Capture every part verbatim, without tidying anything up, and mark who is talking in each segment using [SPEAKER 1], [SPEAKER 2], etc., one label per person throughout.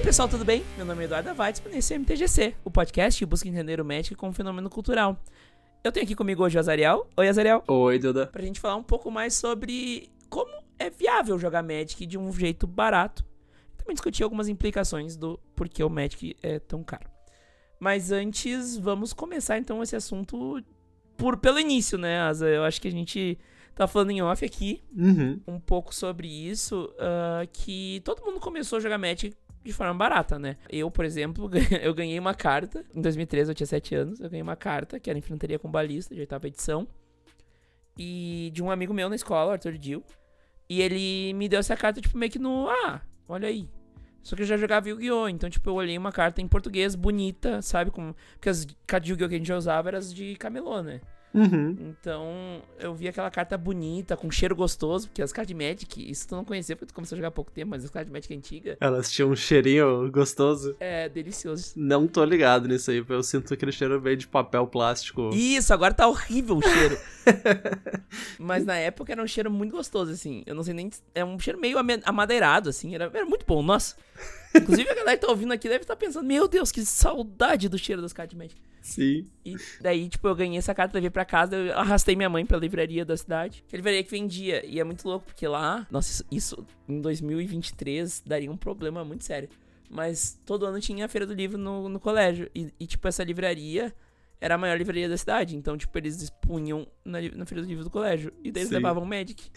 [SPEAKER 1] pessoal, tudo bem? Meu nome é Eduardo Weitzman e esse é o M T G C, o podcast que busca entender o Magic como um fenômeno cultural. Eu tenho aqui comigo hoje o Azariel. Oi, Azariel.
[SPEAKER 2] Oi, Duda.
[SPEAKER 1] Pra gente falar um pouco mais sobre como é viável jogar Magic de um jeito barato. Também discutir algumas implicações do porquê o Magic é tão caro. Mas antes, vamos começar então esse assunto por, pelo início, né, Asa? Eu acho que a gente tá falando em off aqui,
[SPEAKER 2] uhum.
[SPEAKER 1] um pouco sobre isso, uh, que todo mundo começou a jogar Magic de forma barata, né? Eu, por exemplo, eu ganhei uma carta, em dois mil e treze eu tinha sete anos, eu ganhei uma carta, que era Infantaria com Balista, de oitava edição, e de um amigo meu na escola, o Arthur Dill, e ele me deu essa carta, tipo, meio que no, ah, olha aí. Só que eu já jogava Yu-Gi-Oh! Então, tipo, eu olhei uma carta em português, bonita, sabe? Como... Porque as cartas de Yu-Gi-Oh! Que a gente já usava eram as de camelô, né?
[SPEAKER 2] Uhum.
[SPEAKER 1] Então, eu vi aquela carta bonita, com cheiro gostoso, porque as cartas de Magic, isso tu não conhecia porque tu começou a jogar há pouco tempo, mas as cartas de Magic antiga...
[SPEAKER 2] Elas tinham um cheirinho gostoso.
[SPEAKER 1] É, delicioso.
[SPEAKER 2] Não tô ligado nisso aí, eu sinto aquele cheiro meio de papel plástico.
[SPEAKER 1] Isso, agora tá horrível o cheiro. Mas na época era um cheiro muito gostoso, assim. Eu não sei nem... É um cheiro meio amadeirado, assim. Era, era muito bom, nossa. Inclusive a galera que tá ouvindo aqui deve estar pensando, meu Deus, que saudade do cheiro das cartas de Magic.
[SPEAKER 2] Sim.
[SPEAKER 1] E daí, tipo, eu ganhei essa carta, levei pra casa, eu arrastei minha mãe pra livraria da cidade. Que é a livraria que vendia. E é muito louco, porque lá... Nossa, isso, isso em dois mil e vinte e três daria um problema muito sério. Mas todo ano tinha a Feira do Livro no, no colégio. E, e, tipo, essa livraria era a maior livraria da cidade. Então, tipo, eles expunham na, na Feira do Livro do colégio. E daí eles
[SPEAKER 2] Sim.
[SPEAKER 1] levavam Magic.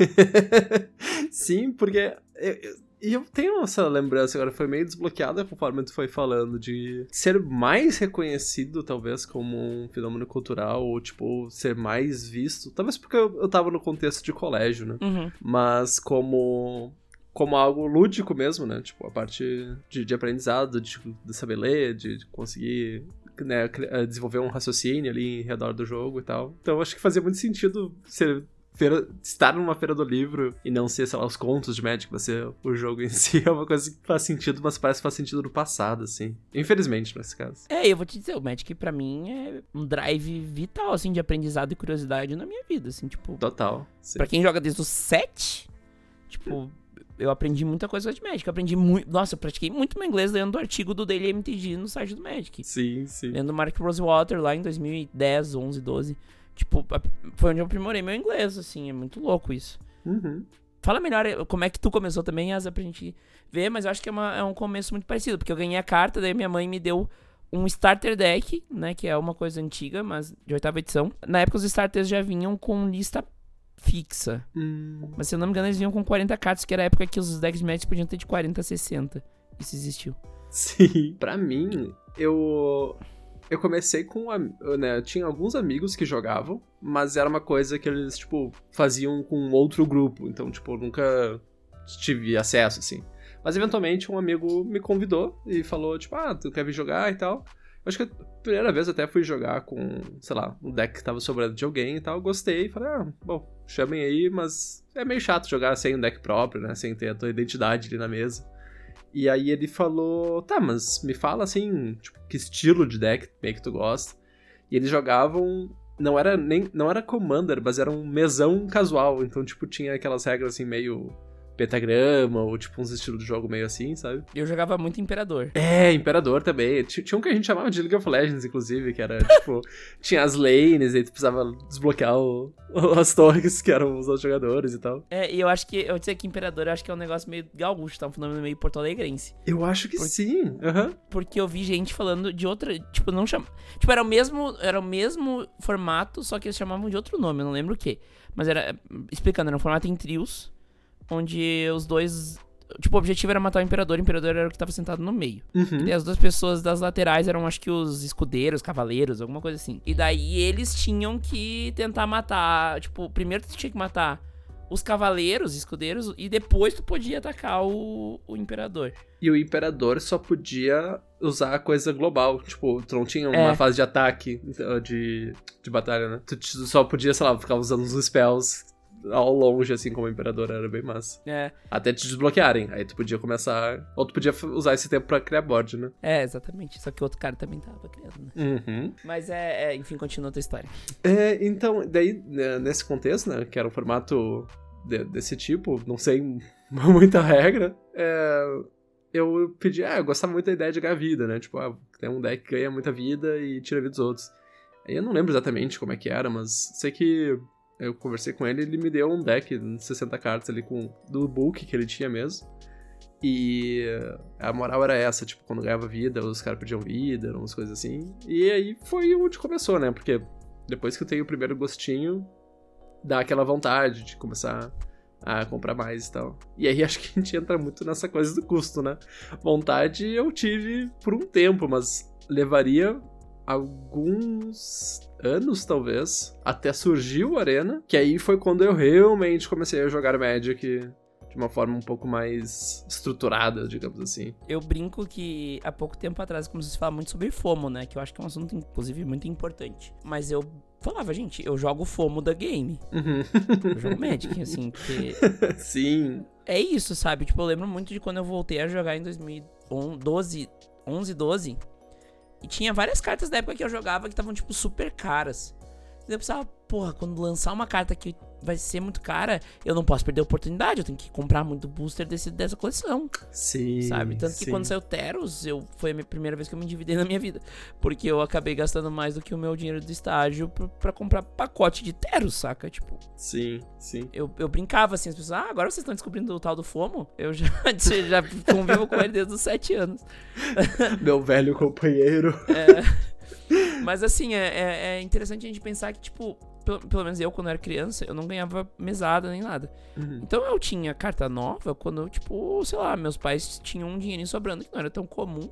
[SPEAKER 2] Sim, porque... Eu, eu... E eu tenho essa lembrança agora, foi meio desbloqueada conforme tu foi falando, de ser mais reconhecido, talvez, como um fenômeno cultural, ou, tipo, ser mais visto. Talvez porque eu, eu tava no contexto de colégio, né?
[SPEAKER 1] Uhum.
[SPEAKER 2] Mas como... como algo lúdico mesmo, né? Tipo, a parte de, de aprendizado, de, de saber ler, de, de conseguir... Né, desenvolver um raciocínio ali em redor do jogo e tal. Então, acho que fazia muito sentido ser... Feira, estar numa feira do livro e não ser, sei lá, os contos de Magic, mas ser o jogo em si é uma coisa que faz sentido, mas parece que faz sentido no passado, assim. Infelizmente, nesse caso.
[SPEAKER 1] É, eu vou te dizer, o Magic pra mim é um drive vital, assim, de aprendizado e curiosidade na minha vida, assim, tipo...
[SPEAKER 2] Total. Sim.
[SPEAKER 1] Pra quem joga desde os sete, tipo, eu aprendi muita coisa de Magic, eu aprendi muito... Nossa, eu pratiquei muito meu inglês lendo o artigo do Daily M T G no site do Magic.
[SPEAKER 2] Sim, sim.
[SPEAKER 1] Lendo Mark Rosewater lá em dois mil e dez, onze, doze... Tipo, foi onde eu aprimorei meu inglês, assim, é muito louco isso.
[SPEAKER 2] Uhum.
[SPEAKER 1] Fala melhor como é que tu começou também, Asa, pra gente ver, mas eu acho que é, uma, é um começo muito parecido, porque eu ganhei a carta, daí minha mãe me deu um starter deck, né, que é uma coisa antiga, mas de oitava edição. Na época os starters já vinham com lista fixa,
[SPEAKER 2] hum.
[SPEAKER 1] mas se eu não me engano eles vinham com quarenta cartas, que era a época que os decks de Magic podiam ter de quarenta a sessenta. Isso existiu.
[SPEAKER 2] Sim. Pra mim, eu... Eu comecei com... Né, eu tinha alguns amigos que jogavam, mas era uma coisa que eles, tipo, faziam com outro grupo. Então, tipo, eu nunca tive acesso, assim. Mas, eventualmente, um amigo me convidou e falou, tipo, ah, tu quer vir jogar e tal. Eu acho que a primeira vez até fui jogar com, sei lá, um deck que tava sobrando de alguém e tal. Gostei e falei, ah, bom, chamem aí, mas é meio chato jogar sem um deck próprio, né? Sem ter a tua identidade ali na mesa. E aí ele falou, tá, mas me fala assim, tipo, que estilo de deck meio que tu gosta. E eles jogavam, não era nem, não era Commander, mas era um mesão casual. Então, tipo, tinha aquelas regras assim meio pentagrama, ou tipo uns estilos de jogo meio assim, sabe?
[SPEAKER 1] Eu jogava muito Imperador.
[SPEAKER 2] É, Imperador também. Tinha um que a gente chamava de League of Legends, inclusive, que era, tipo, tinha as lanes, aí tu precisava desbloquear o, as torres, que eram os outros jogadores e tal.
[SPEAKER 1] É, e eu acho que, eu dizer que Imperador, eu acho que é um negócio meio gaúcho, tá? Um fenômeno meio porto-alegrense.
[SPEAKER 2] Eu acho que
[SPEAKER 1] Por...
[SPEAKER 2] sim, aham. Uhum.
[SPEAKER 1] Porque eu vi gente falando de outra, tipo, não chama... Tipo, era o mesmo, era o mesmo formato, só que eles chamavam de outro nome, eu não lembro o quê. Mas era, explicando, era um formato em trios, onde os dois... Tipo, o objetivo era matar o Imperador, o Imperador era o que tava sentado no meio.
[SPEAKER 2] Uhum.
[SPEAKER 1] E as duas pessoas das laterais eram, acho que, os escudeiros, cavaleiros, alguma coisa assim. E daí eles tinham que tentar matar... Tipo, primeiro tu tinha que matar os cavaleiros, escudeiros, e depois tu podia atacar o, o Imperador.
[SPEAKER 2] E o Imperador só podia usar a coisa global. Tipo, tu não tinha uma
[SPEAKER 1] É.
[SPEAKER 2] fase de ataque, de, de batalha, né? Tu só podia, sei lá, ficar usando os spells ao longe, assim, como o Imperador, era bem massa.
[SPEAKER 1] É.
[SPEAKER 2] Até te desbloquearem. Aí tu podia começar... Ou tu podia usar esse tempo pra criar board, né?
[SPEAKER 1] É, exatamente. Só que o outro cara também tava criando, né?
[SPEAKER 2] Uhum.
[SPEAKER 1] Mas é, é... Enfim, continua a tua história.
[SPEAKER 2] É, então, daí, né, nesse contexto, né, que era um formato de, desse tipo, não sei muita regra, é... eu pedi, ah, eu gostava muito da ideia de ganhar vida, né? Tipo, ah, tem um deck que ganha muita vida e tira a vida dos outros. Aí eu não lembro exatamente como é que era, mas sei que eu conversei com ele e ele me deu um deck de sessenta cartas ali com, do book que ele tinha mesmo. E a moral era essa, tipo, quando ganhava vida, os caras perdiam vida, umas coisas assim. E aí foi onde começou, né? Porque depois que eu tenho o primeiro gostinho, dá aquela vontade de começar a comprar mais e tal. E aí acho que a gente entra muito nessa coisa do custo, né? Vontade eu tive por um tempo, mas levaria alguns anos, talvez, até surgir o Arena, que aí foi quando eu realmente comecei a jogar Magic de uma forma um pouco mais estruturada, digamos assim.
[SPEAKER 1] Eu brinco que há pouco tempo atrás começou a se falar muito sobre FOMO, né? Que eu acho que é um assunto, inclusive, muito importante. Mas eu falava, gente, eu jogo FOMO da game.
[SPEAKER 2] Uhum.
[SPEAKER 1] Eu jogo Magic, assim, porque...
[SPEAKER 2] Sim.
[SPEAKER 1] É isso, sabe? Tipo, eu lembro muito de quando eu voltei a jogar em dois mil e doze, onze, doze. E tinha várias cartas da época que eu jogava que estavam, tipo, super caras. E eu pensava, porra, quando lançar uma carta que vai ser muito cara, eu não posso perder a oportunidade, eu tenho que comprar muito booster desse, dessa coleção.
[SPEAKER 2] Sim,
[SPEAKER 1] sabe? Tanto que
[SPEAKER 2] sim.
[SPEAKER 1] quando saiu Teros, eu, foi a minha primeira vez que eu me endividei na minha vida. Porque eu acabei gastando mais do que o meu dinheiro do estágio pra, pra comprar pacote de Teros, saca? Tipo...
[SPEAKER 2] Sim, sim.
[SPEAKER 1] Eu, eu brincava assim, as pessoas, ah, agora vocês estão descobrindo o tal do FOMO? Eu já, já convivo com ele desde os sete anos.
[SPEAKER 2] Meu velho companheiro.
[SPEAKER 1] É, mas assim, é, é, é interessante a gente pensar que, tipo... Pelo, pelo menos eu, quando eu era criança, eu não ganhava mesada nem nada.
[SPEAKER 2] Uhum.
[SPEAKER 1] Então eu tinha carta nova quando, tipo, sei lá, meus pais tinham um dinheirinho sobrando que não era tão comum.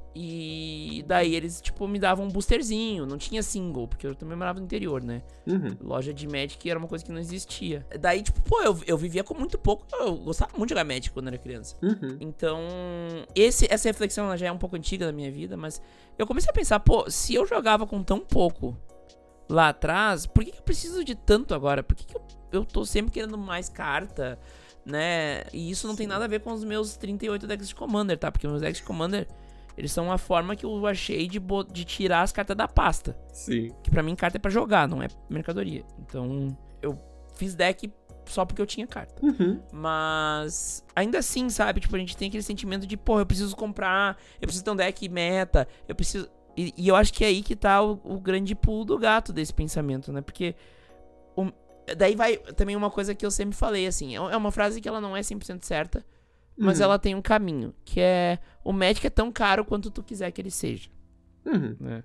[SPEAKER 1] E daí eles, tipo, me davam um boosterzinho. Não tinha single, porque eu também morava no interior, né?
[SPEAKER 2] Uhum.
[SPEAKER 1] Loja de Magic era uma coisa que não existia. Daí, tipo, pô, eu, eu vivia com muito pouco. Eu gostava muito de jogar Magic quando eu era criança.
[SPEAKER 2] Uhum.
[SPEAKER 1] Então, esse, essa reflexão ela já é um pouco antiga da minha vida, mas eu comecei a pensar, pô, se eu jogava com tão pouco lá atrás, por que, que eu preciso de tanto agora? Por que, que eu, eu tô sempre querendo mais carta, né? E isso não Sim. tem nada a ver com os meus trinta e oito decks de Commander, tá? Porque os meus decks de Commander, eles são uma forma que eu achei de, de tirar as cartas da pasta.
[SPEAKER 2] Sim.
[SPEAKER 1] Que pra mim carta é pra jogar, não é mercadoria. Então, eu fiz deck só porque eu tinha carta.
[SPEAKER 2] Uhum.
[SPEAKER 1] Mas, ainda assim, sabe? Tipo, a gente tem aquele sentimento de, pô, eu preciso comprar, eu preciso ter um deck meta, eu preciso... E, e eu acho que é aí que tá o, o grande pulo do gato desse pensamento, né? Porque o, daí vai também uma coisa que eu sempre falei, assim, é uma frase que ela não é cem por cento certa, mas uhum. ela tem um caminho, que é o Magic é tão caro quanto tu quiser que ele seja.
[SPEAKER 2] Uhum.
[SPEAKER 1] Né?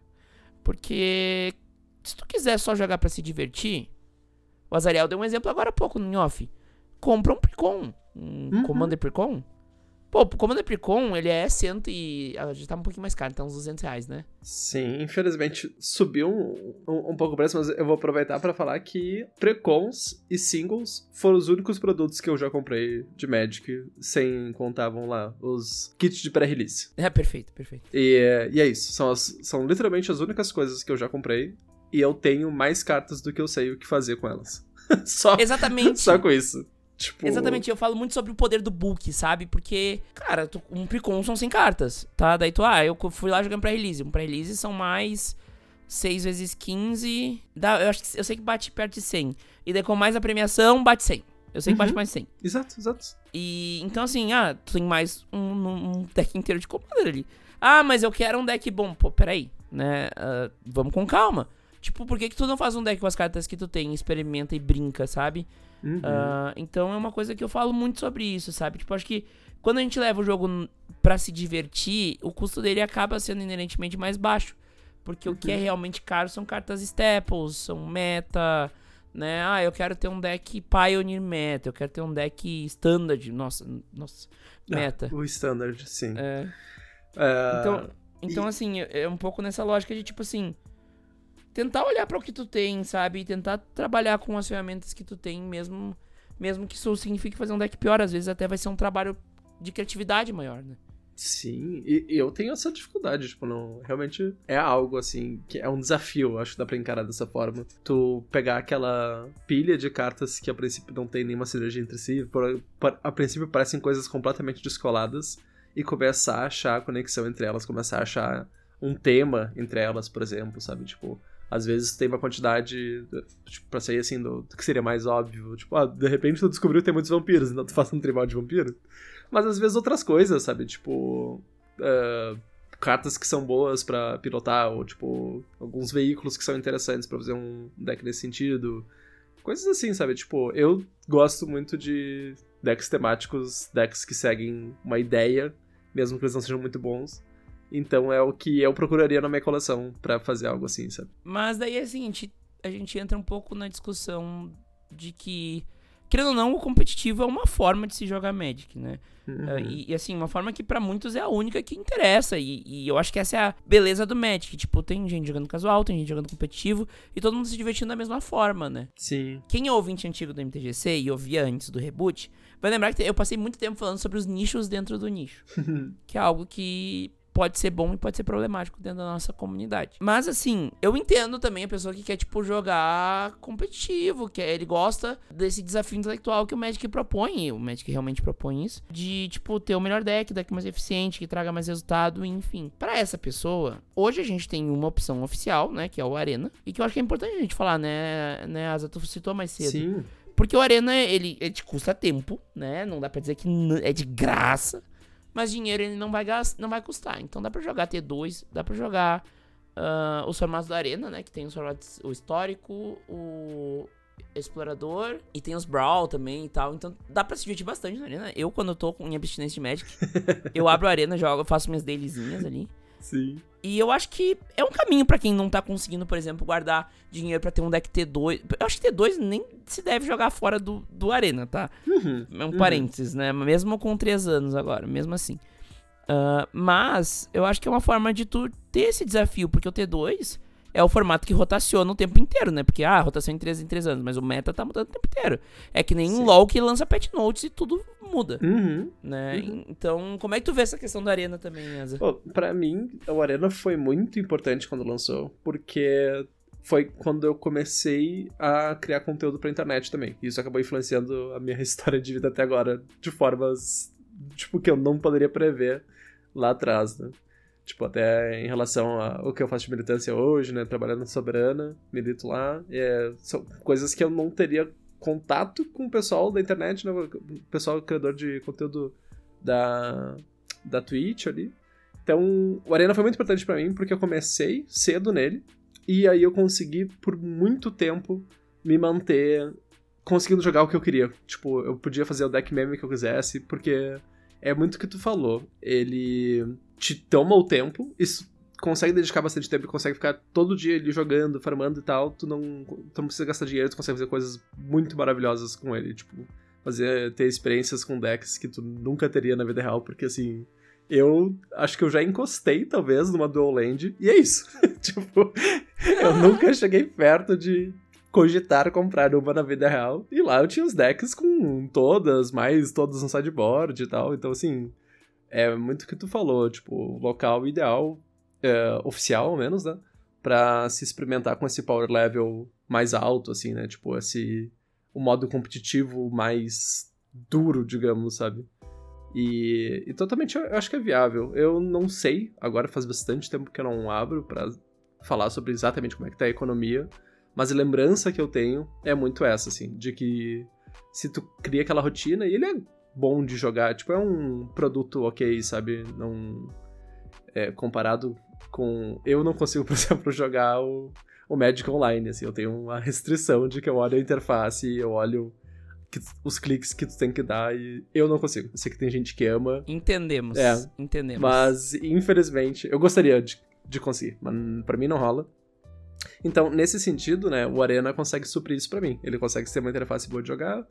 [SPEAKER 1] Porque se tu quiser só jogar pra se divertir, o Azariel deu um exemplo agora há pouco no off. Compra um Precon, um uhum. Commander Precon. Pô, o Commander Precon, ele é cento e... já tá um pouquinho mais caro, tá uns duzentos reais, né?
[SPEAKER 2] Sim, infelizmente subiu um, um, um pouco o preço, mas eu vou aproveitar pra falar que Precons e Singles foram os únicos produtos que eu já comprei de Magic, sem contar, vão lá, os kits de pré-release.
[SPEAKER 1] É, perfeito, perfeito.
[SPEAKER 2] E, e é isso, são, as, são literalmente as únicas coisas que eu já comprei, e eu tenho mais cartas do que eu sei o que fazer com elas. só,
[SPEAKER 1] Exatamente.
[SPEAKER 2] Só com isso. Tipo...
[SPEAKER 1] Exatamente, eu falo muito sobre o poder do book, sabe? Porque, cara, tu, um Precon são cem cartas, tá? Daí tu, ah, eu fui lá jogando pré-release. Um pré-release são mais seis vezes quinze. Dá, eu, acho que, eu sei que bate perto de cem. E daí com mais a premiação, bate cem. Eu sei que
[SPEAKER 2] uhum.
[SPEAKER 1] bate mais cem.
[SPEAKER 2] Exato, exato.
[SPEAKER 1] E então, assim, ah, tu tem mais um, um deck inteiro de Commander ali. Ah, mas eu quero um deck bom. Pô, peraí, né? Uh, vamos com calma. Tipo, por que que tu não faz um deck com as cartas que tu tem, experimenta e brinca, sabe?
[SPEAKER 2] Uhum.
[SPEAKER 1] Uh, então é uma coisa que eu falo muito sobre isso, sabe? Tipo, acho que quando a gente leva o jogo pra se divertir, o custo dele acaba sendo inerentemente mais baixo. Porque uhum. o que é realmente caro são cartas staples, são meta, né? Ah, eu quero ter um deck Pioneer meta, eu quero ter um deck standard, nossa, nossa, meta.
[SPEAKER 2] Ah, o standard, sim.
[SPEAKER 1] É.
[SPEAKER 2] Uh,
[SPEAKER 1] então, então
[SPEAKER 2] e...
[SPEAKER 1] assim, é um pouco nessa lógica de tipo assim... Tentar olhar para o que tu tem, sabe? E tentar trabalhar com as ferramentas que tu tem, mesmo, mesmo que isso signifique fazer um deck pior. Às vezes até vai ser um trabalho de criatividade maior, né?
[SPEAKER 2] Sim, e, e eu tenho essa dificuldade, tipo, não... Realmente é algo, assim, que é um desafio, acho que dá pra encarar dessa forma. Tu pegar aquela pilha de cartas que a princípio não tem nenhuma sinergia entre si, por, por, a princípio parecem coisas completamente descoladas, e começar a achar a conexão entre elas, começar a achar um tema entre elas, por exemplo, sabe? Tipo... Às vezes tem uma quantidade, tipo, pra sair assim, do, do que seria mais óbvio. Tipo, ah, de repente tu descobriu que tem muitos vampiros, então tu faz um tribal de vampiro. mas às vezes outras coisas, sabe? Tipo, uh, cartas que são boas pra pilotar, ou tipo, alguns veículos que são interessantes pra fazer um deck nesse sentido. Coisas assim, sabe? Tipo, eu gosto muito de decks temáticos, decks que seguem uma ideia, mesmo que eles não sejam muito bons. Então é o que eu procuraria na minha coleção pra fazer algo assim, sabe?
[SPEAKER 1] Mas daí, assim, a gente, a gente entra um pouco na discussão de que, querendo ou não, o competitivo é uma forma de se jogar Magic, né? Uhum. Uh, e, e, assim, uma forma que pra muitos é a única que interessa. E, e eu acho que essa é a beleza do Magic. Tipo, tem gente jogando casual, tem gente jogando competitivo, e todo mundo se divertindo da mesma forma, né?
[SPEAKER 2] Sim.
[SPEAKER 1] Quem é ouvinte antigo do M T G C e ouvia antes do reboot, vai lembrar que eu passei muito tempo falando sobre os nichos dentro do nicho. Que é algo que pode ser bom e pode ser problemático dentro da nossa comunidade. Mas, assim, eu entendo também a pessoa que quer, tipo, jogar competitivo, que ele gosta desse desafio intelectual que o Magic propõe, e o Magic realmente propõe isso, de, tipo, ter o melhor deck, deck mais eficiente, que traga mais resultado, enfim. Pra essa pessoa, hoje a gente tem uma opção oficial, né, que é o Arena, e que eu acho que é importante a gente falar, né, né, Asa, tu citou mais cedo.
[SPEAKER 2] Sim.
[SPEAKER 1] Porque o Arena, ele, ele te custa tempo, né, não dá pra dizer que é de graça, mas dinheiro ele não vai, gastar, não vai custar. Então dá pra jogar T dois, dá pra jogar uh, os formatos da Arena, né? Que tem os formatos, o histórico, o explorador, e tem os Brawl também e tal. Então dá pra se divertir bastante na Arena. Eu, quando eu tô com minha abstinência de Magic, eu abro a Arena, jogo, faço minhas dailyzinhas ali.
[SPEAKER 2] Sim.
[SPEAKER 1] E eu acho que é um caminho pra quem não tá conseguindo, por exemplo, guardar dinheiro pra ter um deck T dois. Eu acho que T dois nem se deve jogar fora do, do Arena, tá?
[SPEAKER 2] Uhum,
[SPEAKER 1] é um
[SPEAKER 2] uhum.
[SPEAKER 1] parênteses, né? Mesmo com três anos agora, mesmo assim. Uh, mas eu acho que é uma forma de tu ter esse desafio, porque o T dois é o formato que rotaciona o tempo inteiro, né? Porque, ah, rotação em três em três anos, mas o meta tá mudando o tempo inteiro. É que nem um LoL que lança patch notes e tudo muda,
[SPEAKER 2] uhum,
[SPEAKER 1] né?
[SPEAKER 2] Uhum.
[SPEAKER 1] Então, como é que tu vê essa questão da Arena também, Asa?
[SPEAKER 2] Pô, pra mim, o Arena foi muito importante quando lançou, porque foi quando eu comecei a criar conteúdo pra internet também. E isso acabou influenciando a minha história de vida até agora, de formas, tipo, que eu não poderia prever lá atrás, né? Tipo, até em relação ao que eu faço de militância hoje, né? Trabalhando na Soberana, milito lá. É, são coisas que eu não teria contato com o pessoal da internet, né? O pessoal criador de conteúdo da, da Twitch ali. Então, o Arena foi muito importante pra mim, porque eu comecei cedo nele. E aí eu consegui, por muito tempo, me manter conseguindo jogar o que eu queria. Tipo, eu podia fazer o deck meme que eu quisesse, porque é muito o que tu falou. Ele te toma o tempo, isso consegue dedicar bastante tempo e consegue ficar todo dia ali jogando, farmando e tal. Tu não, tu não precisa gastar dinheiro, tu consegue fazer coisas muito maravilhosas com ele. Tipo, fazer, ter experiências com decks que tu nunca teria na vida real, porque assim, eu acho que eu já encostei, talvez, numa Dual Land, e é isso. Tipo, eu nunca cheguei perto de cogitar comprar uma na vida real. E lá eu tinha os decks com todas, mais todas no sideboard e tal. Então, assim, é muito o que tu falou. Tipo, o local ideal, é, oficial ao menos, né? Pra se experimentar com esse power level mais alto, assim, né? Tipo, esse... o modo competitivo mais duro, digamos, sabe? E, e totalmente eu acho que é viável. Eu não sei, agora faz bastante tempo que eu não abro pra falar sobre exatamente como é que tá a economia, mas a lembrança que eu tenho é muito essa, assim, de que se tu cria aquela rotina, e ele é bom de jogar, tipo, é um produto ok, sabe? Não... É, comparado com... Eu não consigo, por exemplo, jogar o, o Magic Online, assim, eu tenho uma restrição de que eu olho a interface, eu olho que, os cliques que tu tem que dar, e eu não consigo. Eu sei que tem gente que ama.
[SPEAKER 1] Entendemos,
[SPEAKER 2] é,
[SPEAKER 1] entendemos.
[SPEAKER 2] Mas, infelizmente, eu gostaria de, de conseguir, mas pra mim não rola. Então, nesse sentido, né, o Arena consegue suprir isso pra mim. Ele consegue ser uma interface boa de jogar.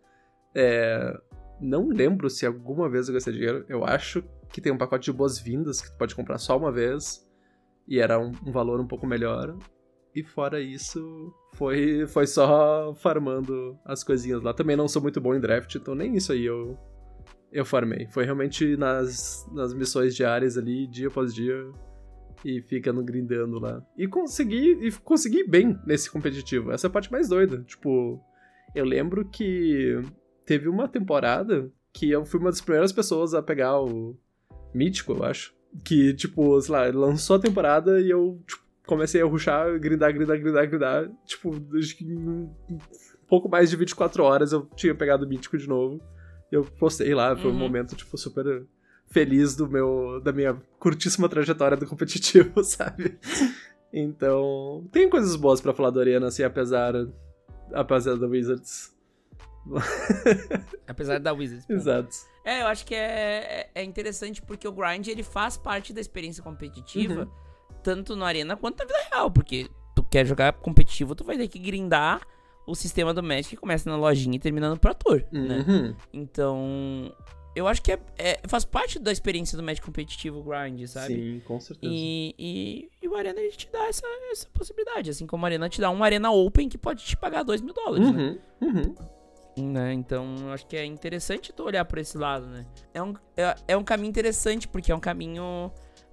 [SPEAKER 2] É, não lembro se alguma vez eu gastei dinheiro. Eu acho que tem um pacote de boas-vindas que tu pode comprar só uma vez. E era um, um valor um pouco melhor. E fora isso, foi, foi só farmando as coisinhas lá. Também não sou muito bom em draft, então nem isso aí eu, eu farmei. Foi realmente nas, nas missões diárias ali, dia após dia. E ficando grindando lá. E consegui, e consegui bem nesse competitivo. Essa é a parte mais doida. Tipo, eu lembro que teve uma temporada que eu fui uma das primeiras pessoas a pegar o Mítico, eu acho. Que, tipo, sei lá, lançou a temporada e eu, tipo, comecei a rushar, grindar, grindar, grindar, grindar. Tipo, acho que em um pouco mais de vinte e quatro horas eu tinha pegado o Mítico de novo. Eu postei lá, foi
[SPEAKER 1] Uhum.
[SPEAKER 2] um momento, tipo, super feliz do meu, da minha curtíssima trajetória do competitivo, sabe? Então, tem coisas boas pra falar do Arena, assim, apesar, apesar da Wizards.
[SPEAKER 1] Apesar da Wizards. ponto.
[SPEAKER 2] Exato.
[SPEAKER 1] É, eu acho que é, é interessante porque o grind, ele faz parte da experiência competitiva,
[SPEAKER 2] Uhum.
[SPEAKER 1] tanto na arena quanto na vida real, porque tu quer jogar competitivo, tu vai ter que grindar o sistema do Magic que começa na lojinha e termina no Pro Tour, né?
[SPEAKER 2] Uhum.
[SPEAKER 1] Então, eu acho que é, é- faz parte da experiência do Magic competitivo o grind, sabe?
[SPEAKER 2] Sim, com certeza.
[SPEAKER 1] E, e, e o Arena, ele te dá essa, essa possibilidade, assim como o Arena te dá um Arena Open que pode te pagar dois mil dólares, né?
[SPEAKER 2] Uhum, uhum.
[SPEAKER 1] Né? Então, eu acho que é interessante tu olhar por esse lado, né? É um, é, é um caminho interessante, porque é um caminho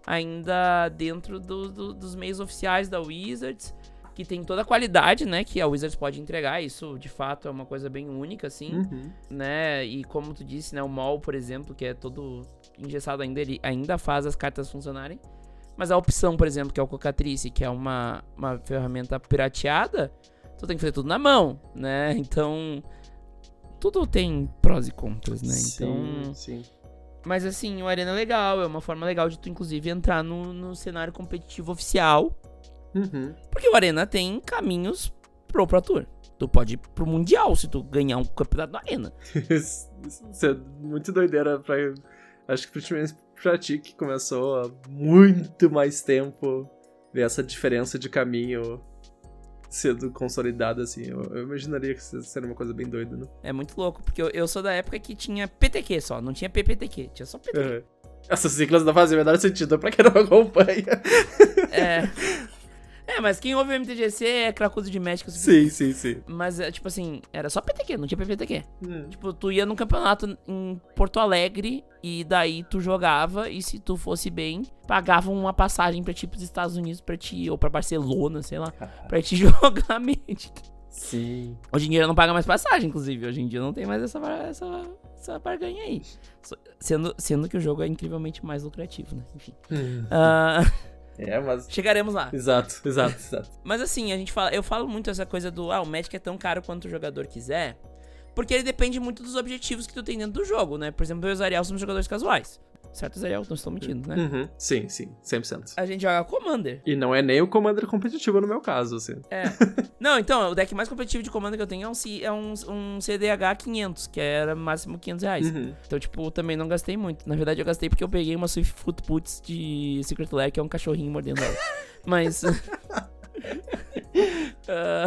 [SPEAKER 1] ainda dentro do, do- dos meios oficiais da Wizards, que tem toda a qualidade, né? Que a Wizards pode entregar. Isso, de fato, é uma coisa bem única, assim,
[SPEAKER 2] Uhum.
[SPEAKER 1] né? E como tu disse, né? O M O L, por exemplo, que é todo engessado ainda, ele ainda faz as cartas funcionarem. Mas a opção, por exemplo, que é o Cocatrice, que é uma, uma ferramenta pirateada, tu tem que fazer tudo na mão, né? Então... Tudo tem prós e contras, né? Então.
[SPEAKER 2] Sim, sim.
[SPEAKER 1] Mas assim, o Arena é legal, é uma forma legal de tu, inclusive, entrar no, no cenário competitivo oficial.
[SPEAKER 2] Uhum.
[SPEAKER 1] Porque o Arena tem caminhos pro Pro Tour. Tu pode ir pro Mundial se tu ganhar um campeonato da Arena.
[SPEAKER 2] Isso é muito doideira pra... Acho que principalmente pra ti que começou há muito mais tempo ver essa diferença de caminho sendo consolidada, assim. Eu, eu imaginaria que isso seria uma coisa bem doida, né?
[SPEAKER 1] É muito louco, porque eu, eu sou da época que tinha P T Q só, não tinha P P T Q, tinha só P T Q.
[SPEAKER 2] Uhum. Essas siglas não fazem o menor sentido pra quem não acompanha.
[SPEAKER 1] É. É, mas quem ouve o M T G C é cracudo de Magic.
[SPEAKER 2] Sim, sim, sim.
[SPEAKER 1] Mas, é, tipo assim, era só P T Q, não tinha P P T Q.
[SPEAKER 2] Hum.
[SPEAKER 1] Tipo, tu ia num campeonato em Porto Alegre e daí tu jogava e se tu fosse bem, pagavam uma passagem pra ti pros Estados Unidos pra ti, ou pra Barcelona, sei lá, pra te jogar Magic.
[SPEAKER 2] Sim.
[SPEAKER 1] Hoje em dia não paga mais passagem, inclusive. Hoje em dia não tem mais essa, essa, essa barganha aí. So- Sendo, sendo que o jogo é incrivelmente mais lucrativo, né? Enfim.
[SPEAKER 2] Hum.
[SPEAKER 1] Ah,
[SPEAKER 2] É, mas...
[SPEAKER 1] chegaremos lá.
[SPEAKER 2] Exato, exato, exato.
[SPEAKER 1] Mas assim, a gente fala, eu falo muito essa coisa do, ah, o Magic é tão caro quanto o jogador quiser, porque ele depende muito dos objetivos que tu tem dentro do jogo, né? Por exemplo, eu e o Zariel somos jogadores casuais. Certo, Zariel? Não estou mentindo, né?
[SPEAKER 2] Uhum. Sim, sim, cem por cento.
[SPEAKER 1] A gente joga Commander.
[SPEAKER 2] E não é nem o Commander competitivo no meu caso, assim.
[SPEAKER 1] É. Não, então, o deck mais competitivo de Commander que eu tenho é um, C- é um, um C D H quinhentos, que era máximo quinhentos reais.
[SPEAKER 2] Uhum.
[SPEAKER 1] Então, tipo, também não gastei muito. Na verdade, eu gastei porque eu peguei uma Swift Footpoots de Secret Lair, que é um cachorrinho mordendo ela. Mas... Ah,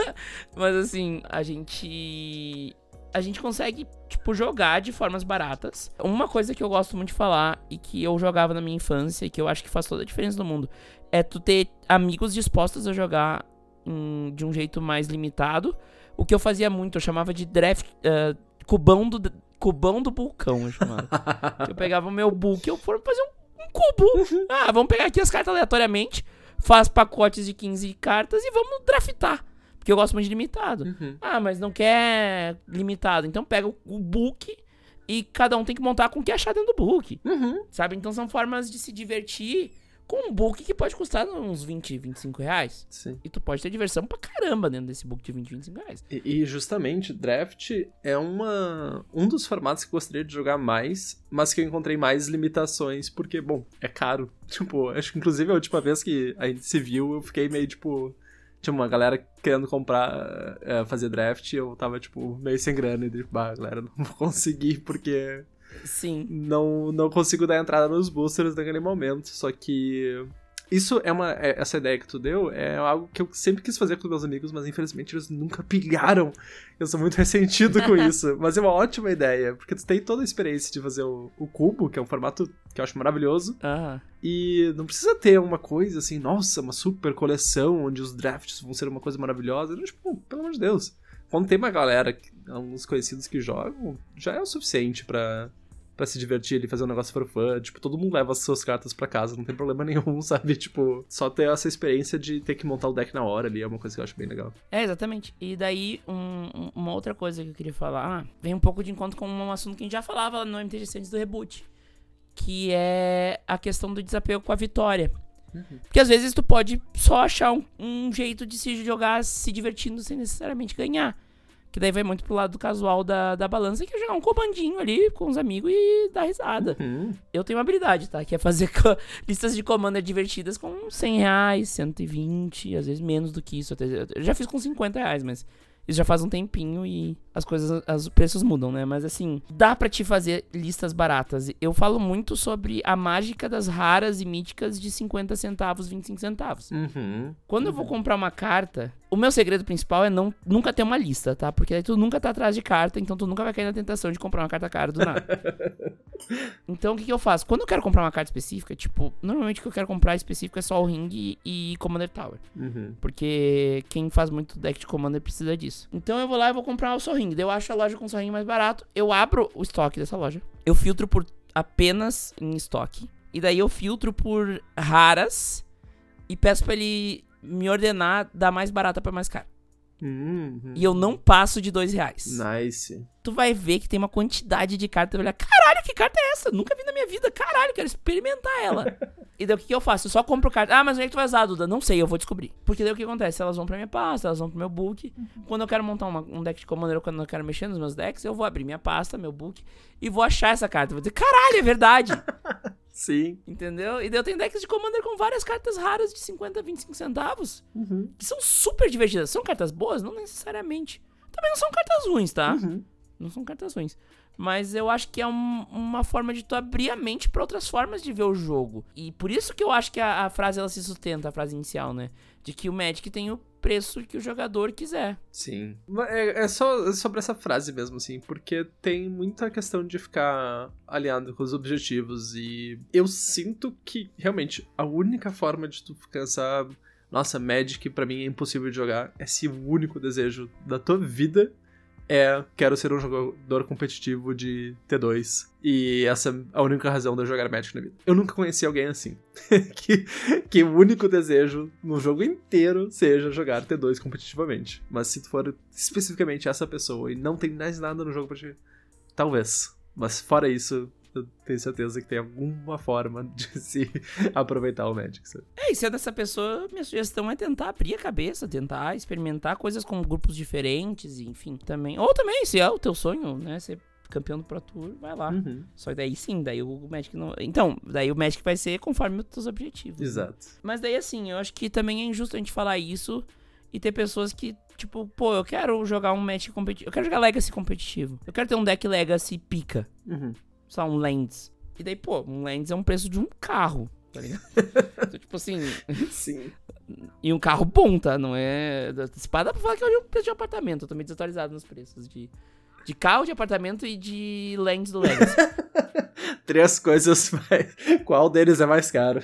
[SPEAKER 1] mas assim, a gente... A gente consegue, tipo, jogar de formas baratas. Uma coisa que eu gosto muito de falar e que eu jogava na minha infância e que eu acho que faz toda a diferença no mundo é tu ter amigos dispostos a jogar em- de um jeito mais limitado. O que eu fazia muito, eu chamava de draft... ah, cubão do... Cubão do Bulcão, eu chamava. Eu pegava o meu book e eu for fazer um, um cubo. Ah, vamos pegar aqui as cartas aleatoriamente, faz pacotes de quinze cartas e vamos draftar. Porque eu gosto muito de limitado.
[SPEAKER 2] Uhum.
[SPEAKER 1] Ah, mas não quer limitado. Então pega o, o book e cada um tem que montar com o que achar dentro do book.
[SPEAKER 2] Uhum.
[SPEAKER 1] Sabe? Então são formas de se divertir com um book que pode custar uns vinte, vinte e cinco reais.
[SPEAKER 2] Sim.
[SPEAKER 1] E tu pode ter diversão pra caramba dentro desse book de vinte, vinte e cinco reais.
[SPEAKER 2] E, e justamente, draft é uma, um dos formatos que eu gostaria de jogar mais, mas que eu encontrei mais limitações, porque, bom, é caro. Tipo, acho que inclusive a última vez que a gente se viu, eu fiquei meio, tipo... Tinha uma galera querendo comprar, é, fazer draft, e eu tava, tipo, meio sem grana, e tipo, bah, galera, não vou conseguir, porque...
[SPEAKER 1] Sim.
[SPEAKER 2] Não, não consigo dar entrada nos boosters naquele momento, só que... Isso é uma... é- essa ideia que tu deu é algo que eu sempre quis fazer com meus amigos, mas infelizmente eles nunca pilharam. Eu sou muito ressentido com isso. Mas é uma ótima ideia, porque tu tem toda a experiência de fazer o, o cubo, que é um formato que eu acho maravilhoso,
[SPEAKER 1] Ah,
[SPEAKER 2] e não precisa ter uma coisa assim, nossa, uma super coleção onde os drafts vão ser uma coisa maravilhosa. Não, tipo, pelo amor de Deus. Quando tem uma galera, alguns conhecidos que jogam, já é o suficiente pra... Pra se divertir ali, fazer um negócio for fun. Tipo, todo mundo leva as suas cartas pra casa, não tem problema nenhum, sabe? Tipo, só ter essa experiência de ter que montar o deck na hora ali é uma coisa que eu acho bem legal.
[SPEAKER 1] é, exatamente. E daí, um- um- uma outra coisa que eu queria falar, vem um pouco de encontro com um assunto que a gente já falava no M T G C antes do reboot, que é a questão do desapego com a vitória. Porque às vezes tu pode só achar um, um jeito de se jogar se divertindo sem necessariamente ganhar. Que daí vai muito pro lado do casual da, da balança, que é jogar um comandinho ali com os amigos e dar risada.
[SPEAKER 2] Uhum.
[SPEAKER 1] Eu tenho uma habilidade, tá? Que é fazer co- listas de commander divertidas com cem reais, cento e vinte, às vezes menos do que isso. Até, eu já fiz com cinquenta reais, mas isso já faz um tempinho e as coisas, os preços mudam, né? Mas assim, dá pra te fazer listas baratas. Eu falo muito sobre a mágica das raras e míticas de cinquenta centavos, vinte e cinco centavos.
[SPEAKER 2] Uhum.
[SPEAKER 1] Quando eu vou comprar uma carta, o meu segredo principal é não, nunca ter uma lista, tá? Porque aí tu nunca tá atrás de carta, então tu nunca vai cair na tentação de comprar uma carta cara do nada. Então o que, que eu faço? Quando eu quero comprar uma carta específica, tipo, normalmente o que eu quero comprar específico é só o Ring e, e Commander Tower.
[SPEAKER 2] Uhum.
[SPEAKER 1] Porque quem faz muito deck de Commander precisa disso. Então eu vou lá e vou comprar o Sol Ring. Daí eu acho a loja com o Sol Ring mais barato, eu abro o estoque dessa loja, eu filtro por apenas em estoque, e daí eu filtro por raras e peço pra ele me ordenar da mais barata pra mais cara.
[SPEAKER 2] Uhum.
[SPEAKER 1] E eu não passo de dois reais.
[SPEAKER 2] Nice.
[SPEAKER 1] Tu vai ver que tem uma quantidade de cartas. Tu vai olhar, caralho, que carta é essa? Nunca vi na minha vida. Caralho, quero experimentar ela. E daí o que, que eu faço? Eu só compro carta. Ah, mas onde é que tu vai usar, Duda? Não sei, eu vou descobrir. Porque daí o que acontece? Elas vão pra minha pasta, elas vão pro meu book. Uhum. Quando eu quero montar uma, um deck de Commander ou quando eu quero mexer nos meus decks, eu vou abrir minha pasta, meu book, e vou achar essa carta. Vou dizer, caralho, é verdade.
[SPEAKER 2] Sim.
[SPEAKER 1] Entendeu? E daí eu tenho decks de Commander com várias cartas raras de cinquenta, vinte e cinco centavos.
[SPEAKER 2] Uhum.
[SPEAKER 1] Que são super divertidas. São cartas boas? Não necessariamente. Também não são cartas ruins, tá?
[SPEAKER 2] Uhum.
[SPEAKER 1] Não são cartas ruins. Mas eu acho que é um, uma forma de tu abrir a mente pra outras formas de ver o jogo. E por isso que eu acho que a, a frase ela se sustenta, a frase inicial, né? De que o Magic tem o preço que o jogador quiser.
[SPEAKER 2] Sim. É, é só sobre essa frase mesmo, assim, porque tem muita questão de ficar alinhado com os objetivos. E eu sinto que, realmente, a única forma de tu pensar, nossa, Magic pra mim é impossível de jogar, é se o único desejo da tua vida é, quero ser um jogador competitivo de T dois. E essa é a única razão de eu jogar Magic na vida. Eu nunca conheci alguém assim. que, que o único desejo no jogo inteiro seja jogar T dois competitivamente. Mas se tu for especificamente essa pessoa e não tem mais nada no jogo pra te... Talvez. Mas fora isso, eu tenho certeza que tem alguma forma de se aproveitar o Magic, sabe?
[SPEAKER 1] É, e sendo essa pessoa, minha sugestão é tentar abrir a cabeça, tentar experimentar coisas com grupos diferentes, enfim, também. Ou também, se é o teu sonho, né, ser campeão do Pro Tour, vai lá.
[SPEAKER 2] Uhum.
[SPEAKER 1] Só que daí sim, daí o Magic não... Então, daí o Magic vai ser conforme os teus objetivos.
[SPEAKER 2] Exato.
[SPEAKER 1] Né? Mas daí assim, eu acho que também é injusto a gente falar isso e ter pessoas que, tipo, pô, eu quero jogar um Magic competitivo, eu quero jogar Legacy competitivo, eu quero ter um deck Legacy pica.
[SPEAKER 2] Uhum.
[SPEAKER 1] Só um Lands. E daí, pô, um Lands é um preço de um carro, tá ligado? Então, tipo assim...
[SPEAKER 2] Sim.
[SPEAKER 1] E um carro bom, tá? Não é... Espada dá pra falar que é um preço de apartamento. Eu tô meio desatualizado nos preços de... De carro, de apartamento e de Lands do Legacy.
[SPEAKER 2] Três coisas mais... Qual deles é mais caro?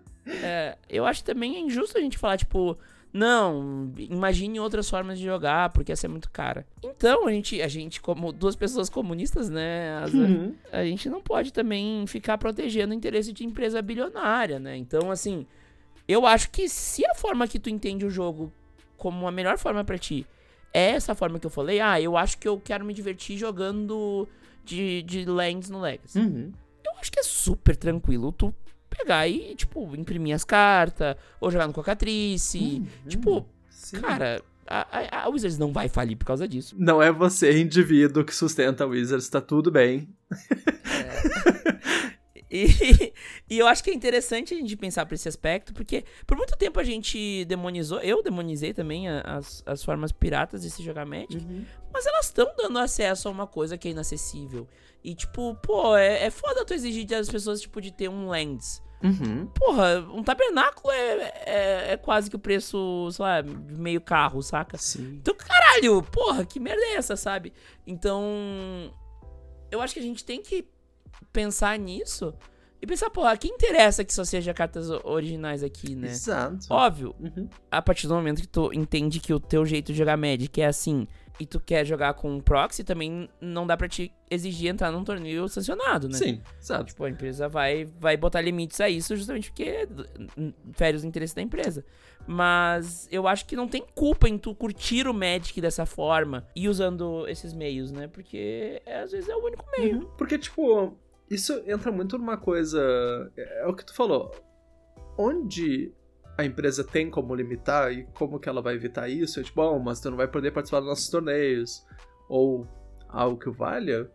[SPEAKER 1] É, eu acho que também é injusto a gente falar, tipo... Não, imagine outras formas de jogar, porque essa é muito cara. Então, a gente, a gente como duas pessoas comunistas, né, Asa, uhum. A gente não pode também ficar protegendo o interesse de empresa bilionária, né? Então, assim, eu acho que se a forma que tu entende o jogo como a melhor forma pra ti é essa forma que eu falei, ah, eu acho que eu quero me divertir jogando de, de Lands no Legacy.
[SPEAKER 2] Uhum.
[SPEAKER 1] Eu acho que é super tranquilo tu pegar e, tipo, imprimir as cartas, ou jogar no Cocatrice. Uhum. Tipo, sim. Cara, a, a, a Wizards não vai falir por causa disso.
[SPEAKER 2] Não é você, indivíduo, que sustenta a Wizards, tá tudo bem.
[SPEAKER 1] É. E, e eu acho que é interessante a gente pensar por esse aspecto, porque por muito tempo a gente demonizou, eu demonizei também as, as formas piratas de se jogar Magic, uhum. Mas elas estão dando acesso a uma coisa que é inacessível. E tipo, pô, é, é foda tu exigir das pessoas, tipo, de ter um Lands.
[SPEAKER 2] Uhum.
[SPEAKER 1] Porra, um tabernáculo é, é, é quase que o preço, sei lá, meio carro, saca?
[SPEAKER 2] Sim.
[SPEAKER 1] Então, caralho, porra, que merda é essa, sabe? Então, eu acho que a gente tem que pensar nisso e pensar, porra, que interessa que só seja cartas originais aqui, né?
[SPEAKER 2] Exato.
[SPEAKER 1] Óbvio,
[SPEAKER 2] uhum.
[SPEAKER 1] A partir do momento que tu entende que o teu jeito de jogar Magic é assim e tu quer jogar com um proxy, também não dá pra te exigir entrar num torneio sancionado, né?
[SPEAKER 2] Sim, exato.
[SPEAKER 1] Tipo, a empresa vai, vai botar limites a isso justamente porque fere os interesses da empresa. Mas eu acho que não tem culpa em tu curtir o Magic dessa forma e usando esses meios, né? Porque é, às vezes é o único meio.
[SPEAKER 2] Uhum. Porque, tipo, isso entra muito numa coisa... É o que tu falou. Onde a empresa tem como limitar e como que ela vai evitar isso. É tipo, bom, mas tu não vai poder participar dos nossos torneios. Ou algo que valha.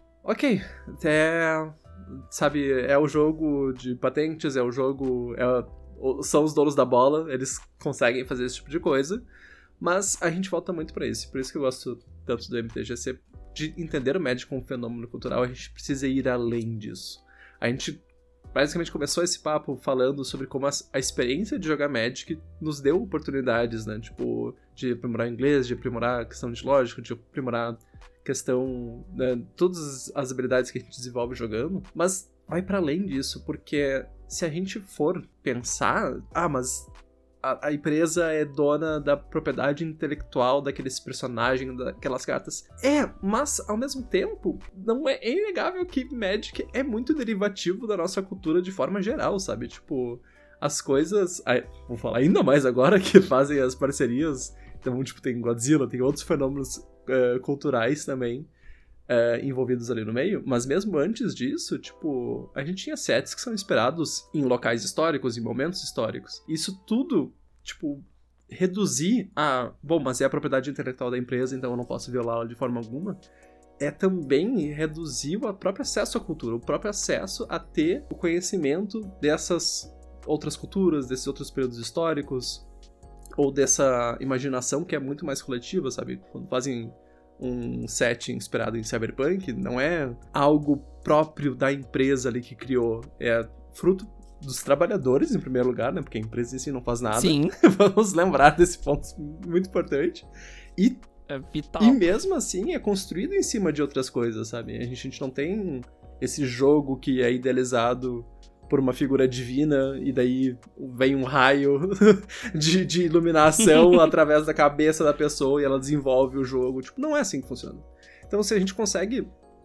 [SPEAKER 2] Ok, é... Sabe, é o jogo de patentes, é o jogo... É, são os donos da bola, eles conseguem fazer esse tipo de coisa. Mas a gente volta muito pra isso. Por isso que eu gosto tanto do M T G C. De entender o Magic como um fenômeno cultural, a gente precisa ir além disso. A gente basicamente começou esse papo falando sobre como a, a experiência de jogar Magic nos deu oportunidades, né? Tipo, de aprimorar o inglês, de aprimorar a questão de lógica, de aprimorar a questão... Né, todas as habilidades que a gente desenvolve jogando. Mas vai pra além disso, porque se a gente for pensar... Ah, mas... A, a empresa é dona da propriedade intelectual daqueles personagens, daquelas cartas. É, mas, ao mesmo tempo, não é, é inegável que Magic é muito derivativo da nossa cultura de forma geral, sabe? Tipo, as coisas... Ai, vou falar ainda mais agora que fazem as parcerias. Então, tipo, tem Godzilla, tem outros fenômenos uh, culturais também uh, envolvidos ali no meio. Mas mesmo antes disso, tipo, a gente tinha sets que são inspirados em locais históricos, em momentos históricos. Isso tudo, tipo, reduzir a... Bom, mas é a propriedade intelectual da empresa, então eu não posso violá-la de forma alguma. É também reduzir o próprio acesso à cultura, o próprio acesso a ter o conhecimento dessas outras culturas, desses outros períodos históricos, ou dessa imaginação que é muito mais coletiva, sabe? Quando fazem um set inspirado em Cyberpunk, não é algo próprio da empresa ali que criou, é fruto dos trabalhadores, em primeiro lugar, né? Porque a empresa em si não faz nada.
[SPEAKER 1] Sim.
[SPEAKER 2] Vamos lembrar desse ponto muito importante. E,
[SPEAKER 1] é vital.
[SPEAKER 2] E mesmo assim é construído em cima de outras coisas, sabe? A gente, a gente não tem esse jogo que é idealizado por uma figura divina, e daí vem um raio de, de iluminação através da cabeça da pessoa e ela desenvolve o jogo. Tipo, não é assim que funciona. Então, se a gente consegue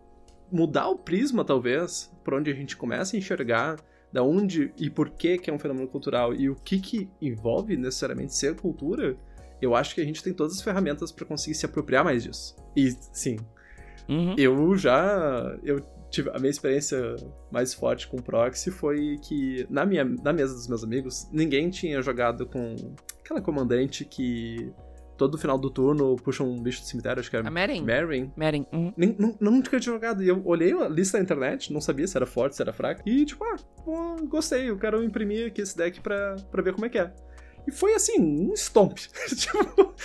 [SPEAKER 2] mudar o prisma, talvez, por onde a gente começa a enxergar da onde e por que que é um fenômeno cultural e o que que envolve necessariamente ser cultura, eu acho que a gente tem todas as ferramentas para conseguir se apropriar mais disso. E, sim, uhum. eu já... Eu tive, a minha experiência mais forte com proxy foi que na, minha, na mesa dos meus amigos, ninguém tinha jogado com aquela comandante que todo final do turno puxa um bicho do cemitério, acho que era...
[SPEAKER 1] A Meren.
[SPEAKER 2] Meren.
[SPEAKER 1] Meren. Uhum.
[SPEAKER 2] Nem, não, nunca tinha jogado. E eu olhei a lista da internet, não sabia se era forte, se era fraco. E tipo, ah, pô, gostei, eu quero imprimir aqui esse deck pra, pra ver como é que é. E foi assim, um stomp. Tipo,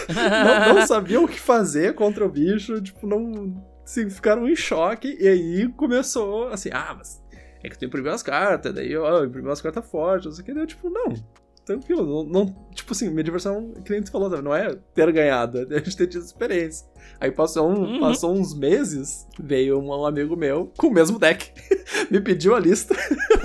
[SPEAKER 2] não, não sabiam o que fazer contra o bicho, tipo, não... Assim, ficaram em choque, e aí começou assim, ah, mas é que tu imprimiu as cartas, daí ó, eu imprimi umas cartas fortes, não sei o que, daí eu, tipo, não, tranquilo, não, não, tipo assim, minha diversão, que nem tu falou, não é ter ganhado, é a gente ter tido experiência. Aí passou, um, uhum. passou uns meses, veio um, um amigo meu com o mesmo deck, me pediu a lista,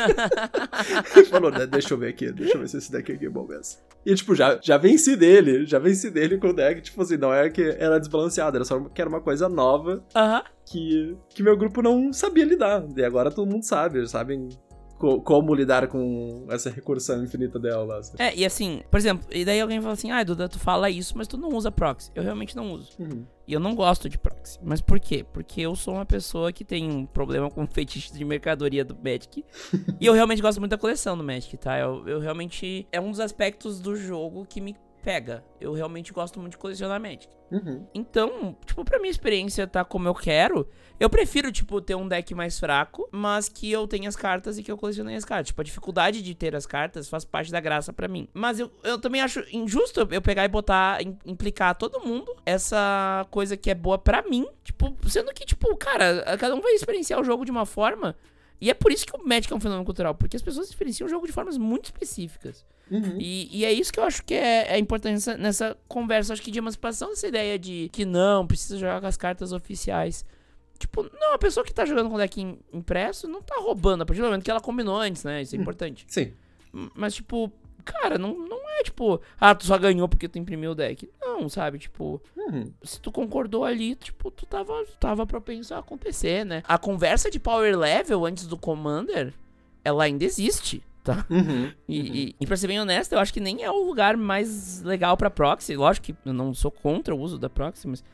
[SPEAKER 2] e falou, deixa eu ver aqui, deixa eu ver se esse deck aqui é bom mesmo. E, tipo, já, já venci dele, já venci dele com o deck, tipo assim, não é que era desbalanceado, era só que era uma coisa nova,
[SPEAKER 1] uhum.
[SPEAKER 2] que, que meu grupo não sabia lidar, e agora todo mundo sabe, eles sabem co- como lidar com essa recursão infinita dela. Sabe?
[SPEAKER 1] É, e assim, por exemplo, e daí alguém fala assim, ah, Duda, tu fala isso, mas tu não usa proxy. Eu realmente não uso.
[SPEAKER 2] Uhum.
[SPEAKER 1] E eu não gosto de proxy. Mas por quê? Porque eu sou uma pessoa que tem um problema com fetiche de mercadoria do Magic. E eu realmente gosto muito da coleção do Magic, tá? Eu, eu realmente... É um dos aspectos do jogo que me pega. Eu realmente gosto muito de colecionar Magic.
[SPEAKER 2] Uhum.
[SPEAKER 1] Então, tipo, pra minha experiência tá como eu quero, eu prefiro, tipo, ter um deck mais fraco, mas que eu tenha as cartas e que eu colecionei as cartas. Tipo, a dificuldade de ter as cartas faz parte da graça pra mim. Mas eu, eu também acho injusto eu pegar e botar, implicar todo mundo essa coisa que é boa pra mim. Tipo, sendo que, tipo, cara, cada um vai experienciar o jogo de uma forma. E é por isso que o Magic é um fenômeno cultural, porque as pessoas experienciam o jogo de formas muito específicas.
[SPEAKER 2] Uhum.
[SPEAKER 1] E, e é isso que eu acho que é, é importante nessa, nessa conversa, acho que de emancipação, essa ideia de que não, precisa jogar com as cartas oficiais. Tipo, não, a pessoa que tá jogando com o deck impresso não tá roubando, a partir do momento que ela combinou antes, né? Isso é importante.
[SPEAKER 2] Sim.
[SPEAKER 1] Mas, tipo, cara, não, não é tipo, ah, tu só ganhou porque tu imprimiu o deck. Não, sabe? Tipo,
[SPEAKER 2] uhum.
[SPEAKER 1] se tu concordou ali, tipo, tu tava, tava propenso a acontecer, né? A conversa de power level antes do Commander, ela ainda existe. Tá?
[SPEAKER 2] Uhum,
[SPEAKER 1] e,
[SPEAKER 2] uhum.
[SPEAKER 1] E, e pra ser bem honesto, eu acho que nem é o lugar mais legal pra proxy. Lógico que eu não sou contra o uso da proxy, mas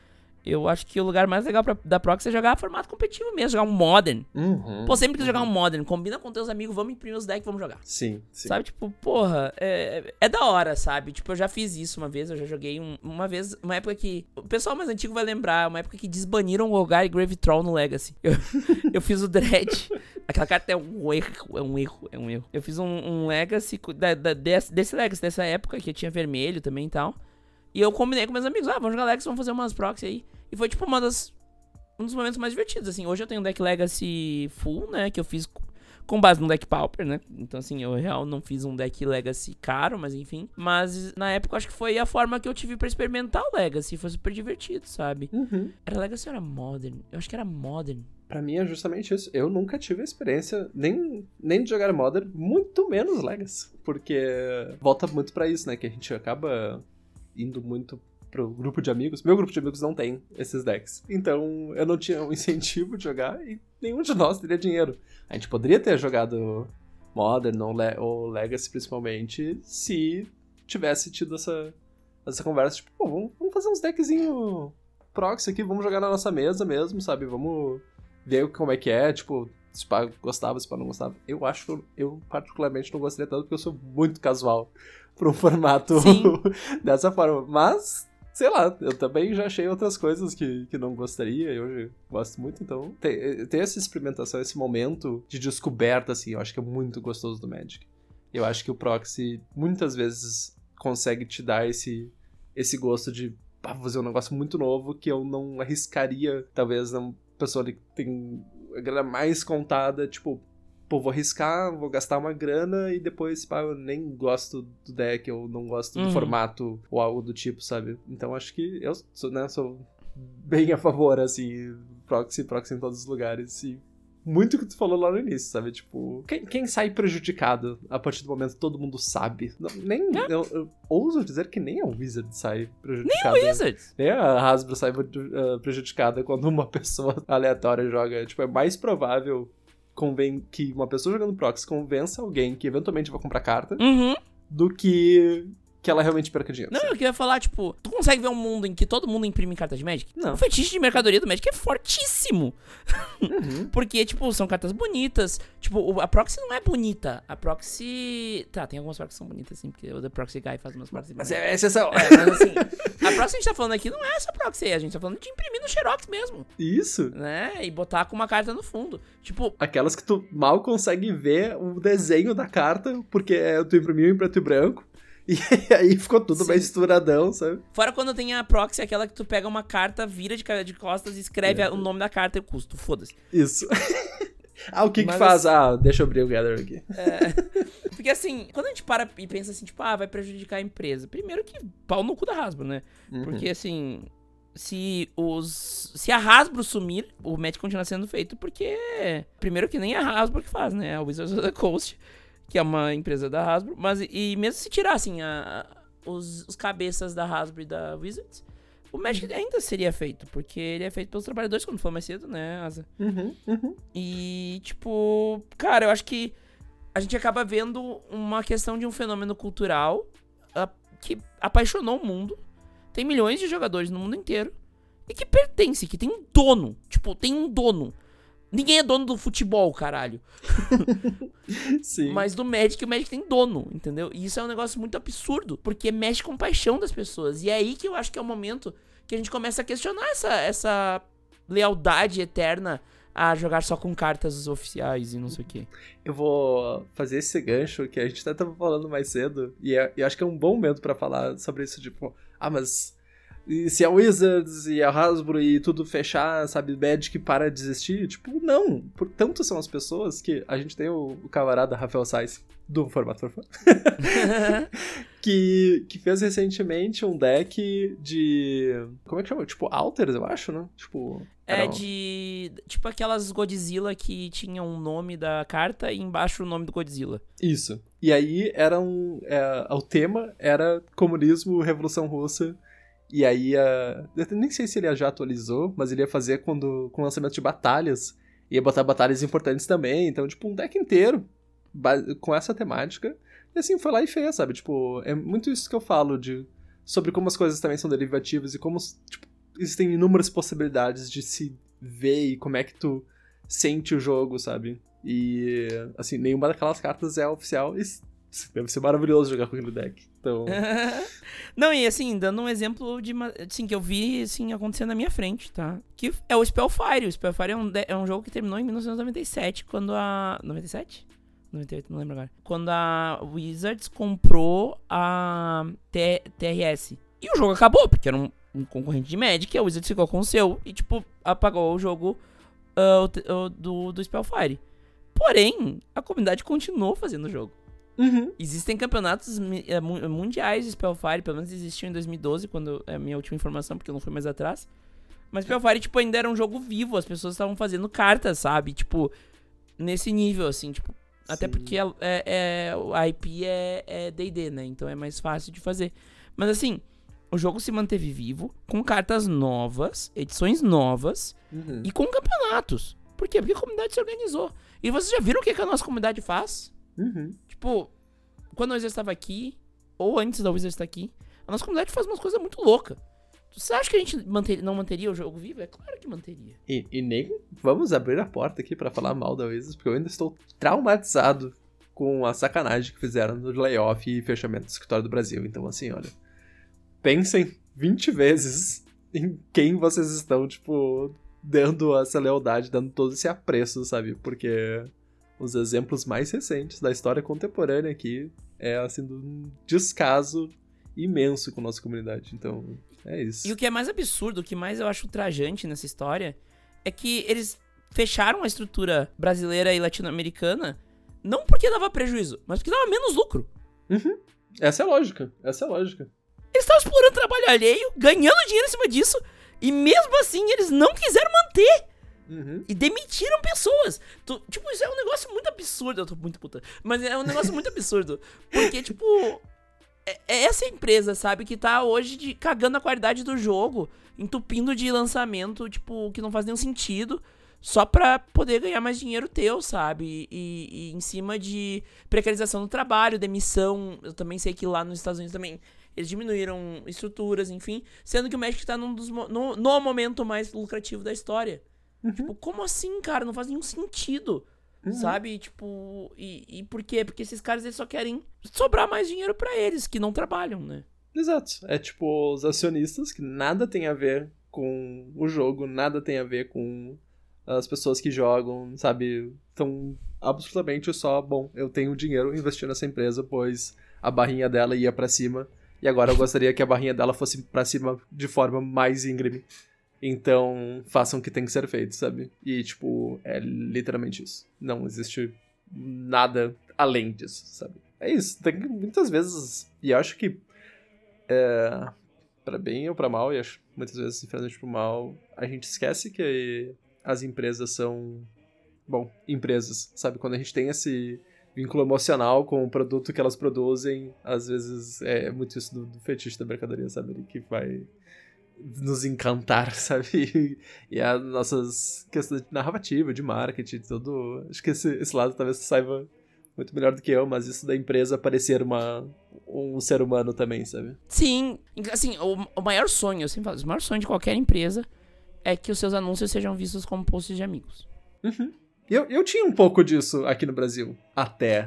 [SPEAKER 1] Eu acho que o lugar mais legal pra, da Proxy é jogar formato competitivo mesmo, jogar um Modern.
[SPEAKER 2] Uhum,
[SPEAKER 1] Pô, sempre quis
[SPEAKER 2] uhum.
[SPEAKER 1] jogar um Modern. Combina com teus amigos, vamos imprimir os decks, vamos jogar.
[SPEAKER 2] Sim, sim.
[SPEAKER 1] Sabe, tipo, porra, é, é da hora, sabe? Tipo, eu já fiz isso uma vez, eu já joguei um, uma vez, uma época que... O pessoal mais antigo vai lembrar, uma época que desbaniram o Golgari e Grave Troll no Legacy. Eu, eu fiz o Dread. Aquela carta é um erro, é um erro, é um erro. Eu fiz um, um Legacy, da, da, desse, desse Legacy, dessa época, que tinha vermelho também e tal. E eu combinei com meus amigos, ah, vamos jogar Legacy, vamos fazer umas proxy aí. E foi, tipo, uma das... Um dos momentos mais divertidos, assim. Hoje eu tenho um deck Legacy full, né, que eu fiz com base no deck Pauper, né. Então, assim, eu, real, não fiz um deck Legacy caro, mas enfim. Mas, na época, eu acho que foi a forma que eu tive pra experimentar o Legacy. Foi super divertido, sabe?
[SPEAKER 2] Uhum.
[SPEAKER 1] Era Legacy ou era Modern? Eu acho que era Modern.
[SPEAKER 2] Pra mim é justamente isso. Eu nunca tive a experiência nem, nem de jogar Modern, muito menos Legacy. Porque volta muito pra isso, né, que a gente acaba indo muito pro grupo de amigos. Meu grupo de amigos não tem esses decks. Então, eu não tinha um incentivo de jogar e nenhum de nós teria dinheiro. A gente poderia ter jogado Modern ou, Le- ou Legacy, principalmente, se tivesse tido essa, essa conversa, tipo, pô, vamos, vamos fazer uns deckzinho proxy aqui, vamos jogar na nossa mesa mesmo, sabe? Vamos ver como é que é, tipo, se pá gostava, se pá não gostava. Eu acho que eu, eu particularmente não gostaria tanto, porque eu sou muito casual para um formato dessa forma. Mas, sei lá, eu também já achei outras coisas que, que não gostaria, e hoje gosto muito, então ter, ter essa experimentação, esse momento de descoberta, assim, eu acho que é muito gostoso do Magic. Eu acho que o Proxy muitas vezes consegue te dar esse, esse gosto de pá, fazer um negócio muito novo que eu não arriscaria, talvez, uma pessoa que tem a grana mais contada, tipo, pô, vou arriscar, vou gastar uma grana e depois, pá, eu nem gosto do deck, eu não gosto do
[SPEAKER 1] Uhum.
[SPEAKER 2] formato ou algo do tipo, sabe? Então acho que eu sou, né, sou bem a favor, assim, proxy, proxy em todos os lugares e muito o que tu falou lá no início, sabe? Tipo, quem, quem sai prejudicado a partir do momento que todo mundo sabe? Não, nem, é. eu, eu ouso dizer que nem a Wizard sai prejudicada.
[SPEAKER 1] Nem a Wizard!
[SPEAKER 2] Nem a Hasbro sai uh, prejudicada quando uma pessoa aleatória joga. Tipo, é mais provável conven- que uma pessoa jogando proxy convença alguém que eventualmente vai comprar carta
[SPEAKER 1] Uhum.
[SPEAKER 2] do que que ela realmente perca dinheiro.
[SPEAKER 1] Não,
[SPEAKER 2] sabe?
[SPEAKER 1] eu queria falar, tipo, tu consegue ver um mundo em que todo mundo imprime carta de Magic?
[SPEAKER 2] Não.
[SPEAKER 1] O fetiche de mercadoria do Magic é fortíssimo.
[SPEAKER 2] Uhum.
[SPEAKER 1] Porque, tipo, são cartas bonitas. Tipo, o- a Proxy não é bonita. A Proxy... Tá, tem algumas Proxy que são bonitas, assim, porque o The Proxy Guy faz umas Proxy
[SPEAKER 2] Mas
[SPEAKER 1] bonitas.
[SPEAKER 2] é exceção.
[SPEAKER 1] É, mas assim, a Proxy que a gente tá falando aqui não é essa Proxy aí. A gente tá falando de imprimir no Xerox mesmo,
[SPEAKER 2] Isso.
[SPEAKER 1] né? E botar com uma carta no fundo. Tipo,
[SPEAKER 2] Aquelas que tu mal consegue ver o desenho da carta, porque é, tu imprimiu em preto e branco. E aí ficou tudo
[SPEAKER 1] Sim.
[SPEAKER 2] bem misturadão, sabe?
[SPEAKER 1] fora quando tem a Proxy, aquela que tu pega uma carta, vira de, cara de costas e escreve
[SPEAKER 2] É.
[SPEAKER 1] o nome da carta e o custo. Foda-se.
[SPEAKER 2] Isso. Ah, o que
[SPEAKER 1] Mas
[SPEAKER 2] que faz?
[SPEAKER 1] assim-
[SPEAKER 2] Ah, deixa eu abrir o Gather aqui.
[SPEAKER 1] É, porque assim, quando a gente para e pensa assim, tipo, ah, vai prejudicar a empresa. Primeiro que pau no cu da Hasbro, né?
[SPEAKER 2] Uhum.
[SPEAKER 1] Porque assim, se os se a Hasbro sumir, o match continua sendo feito porque primeiro que nem a Hasbro que faz, né? A Wizards of the Coast, que é uma empresa da Hasbro, mas e mesmo se tirassem a, os, os cabeças da Hasbro e da Wizards, o Magic ainda seria feito, porque ele é feito pelos trabalhadores, como falou mais cedo, né, Asa?
[SPEAKER 2] Uhum, uhum.
[SPEAKER 1] E, tipo, cara, eu acho que a gente acaba vendo uma questão de um fenômeno cultural a- que apaixonou o mundo. Tem milhões de jogadores no mundo inteiro. E que pertence, que tem um dono. Tipo, tem um dono. Ninguém é dono do futebol, caralho.
[SPEAKER 2] Sim.
[SPEAKER 1] Mas do Magic, o Magic tem dono, entendeu? E isso é um negócio muito absurdo, porque mexe com paixão das pessoas. E é aí que eu acho que é o momento que a gente começa a questionar essa, essa lealdade eterna a jogar só com cartas oficiais e não sei o quê.
[SPEAKER 2] Eu vou fazer esse gancho que a gente até tava falando mais cedo, e é- eu acho que é um bom momento pra falar sobre isso, tipo, ah, mas e se a Wizards e a Hasbro e tudo fechar, sabe, Magic para de existir? Tipo, não. Por tanto são as pessoas que a gente tem o, o camarada Rafael Sais, do Formato for Fun, que, que fez recentemente um deck de... Como é que chama? Tipo, Alters, eu acho, né? Tipo...
[SPEAKER 1] É
[SPEAKER 2] era um-
[SPEAKER 1] de... Tipo aquelas Godzilla que tinham o nome da carta e embaixo o nome do Godzilla.
[SPEAKER 2] Isso. E aí era um... É, o tema era comunismo, Revolução Russa. E aí, uh, eu nem sei se ele já atualizou, mas ele ia fazer quando, com o lançamento de batalhas. Ia botar batalhas importantes também. Então, tipo, um deck inteiro ba- com essa temática. E assim, foi lá e fez, sabe? Tipo, é muito isso que eu falo de, sobre como as coisas também são derivativas e como, tipo, existem inúmeras possibilidades de se ver e como é que tu sente o jogo, sabe? E, assim, nenhuma daquelas cartas é oficial e deve ser maravilhoso jogar com aquele deck. Então...
[SPEAKER 1] Não, e assim, dando um exemplo de assim, que eu vi assim, acontecendo na minha frente, tá? Que é o Spellfire. O Spellfire é um, de- é um jogo que terminou em mil novecentos e noventa e sete, quando a... noventa e sete? noventa e oito, não lembro agora. Quando a Wizards comprou a T- TRS. E o jogo acabou, porque era um, um concorrente de Magic, a Wizards ficou com o seu e, tipo, apagou o jogo uh, o te- o do, do Spellfire. Porém, a comunidade continuou fazendo o jogo.
[SPEAKER 2] Uhum.
[SPEAKER 1] Existem campeonatos mi- eh, mu- mundiais de Spellfire, pelo menos existiam em dois mil e doze, quando é a minha última informação, porque eu não fui mais atrás. Mas Spellfire, tipo, ainda era um jogo vivo, as pessoas estavam fazendo cartas, sabe? Tipo, nesse nível, assim, tipo... Até
[SPEAKER 2] Sim.
[SPEAKER 1] porque é, é, a I P é D e D, né? Então é mais fácil de fazer. Mas assim, o jogo se manteve vivo, com cartas novas, edições novas,
[SPEAKER 2] Uhum.
[SPEAKER 1] e com campeonatos. Por quê? Porque a comunidade se organizou. E vocês já viram o que que a nossa comunidade faz?
[SPEAKER 2] Uhum.
[SPEAKER 1] Tipo, quando a Wizards estava aqui, ou antes da Wizards estar aqui, a nossa comunidade faz umas coisas muito loucas. Você acha que a gente manter, não manteria o jogo vivo? É claro que manteria.
[SPEAKER 2] E, e nem vamos abrir a porta aqui pra falar mal da Wizards, porque eu ainda estou traumatizado com a sacanagem que fizeram no layoff e fechamento do escritório do Brasil. Então, assim, olha, pensem vinte vezes em quem vocês estão, tipo, dando essa lealdade, dando todo esse apreço, sabe? Porque os exemplos mais recentes da história contemporânea aqui é, assim, de um descaso imenso com a nossa comunidade. Então, é isso.
[SPEAKER 1] E o que é mais absurdo, o que mais eu acho ultrajante nessa história, é que eles fecharam a estrutura brasileira e latino-americana não porque dava prejuízo, mas porque dava menos lucro.
[SPEAKER 2] Uhum. Essa é a lógica, essa é a lógica.
[SPEAKER 1] Eles estavam explorando trabalho alheio, ganhando dinheiro em cima disso, e mesmo assim eles não quiseram manter.
[SPEAKER 2] Uhum.
[SPEAKER 1] E demitiram pessoas. Tu, tipo, isso é um negócio muito absurdo. Eu tô muito puta. Mas é um negócio muito absurdo. Porque, tipo... É, é essa empresa, sabe? Que tá hoje de, cagando a qualidade do jogo. Entupindo de lançamento, tipo, que não faz nenhum sentido. Só pra poder ganhar mais dinheiro teu, sabe? E, e em cima de precarização do trabalho, demissão. Eu também sei que lá nos Estados Unidos também... Eles diminuíram estruturas, enfim. Sendo que o Magic tá num dos, no, no momento mais lucrativo da história. Uhum. Tipo, como assim, cara? Não faz nenhum sentido, uhum. sabe? Tipo, e, e por quê? Porque esses caras, eles só querem sobrar mais dinheiro pra eles, que não trabalham, né?
[SPEAKER 2] Exato. É tipo os acionistas, que nada tem a ver com o jogo, nada tem a ver com as pessoas que jogam, sabe? Então, absolutamente só, bom, eu tenho dinheiro investindo nessa empresa, pois a barrinha dela ia pra cima, e agora eu gostaria que a barrinha dela fosse pra cima de forma mais íngreme. Então, façam o que tem que ser feito, sabe? E, tipo, é literalmente isso. Não existe nada além disso, sabe? É isso. Tem muitas vezes... E eu acho que... É, pra bem ou pra mal, e acho muitas vezes, infelizmente, pro mal, a gente esquece que as empresas são... Bom, empresas, sabe? Quando a gente tem esse vínculo emocional com o produto que elas produzem, às vezes é muito isso do, do fetiche da mercadoria, sabe? Que vai... nos encantar, sabe? E as nossas questões de narrativa, de marketing, tudo... Acho que esse, esse lado talvez saiba muito melhor do que eu, mas isso da empresa parecer uma, um ser humano também, sabe?
[SPEAKER 1] Sim, assim, o, o maior sonho, eu sempre falo, o maior sonho de qualquer empresa é que os seus anúncios sejam vistos como posts de amigos.
[SPEAKER 2] Uhum. Eu, eu tinha um pouco disso aqui no Brasil, até.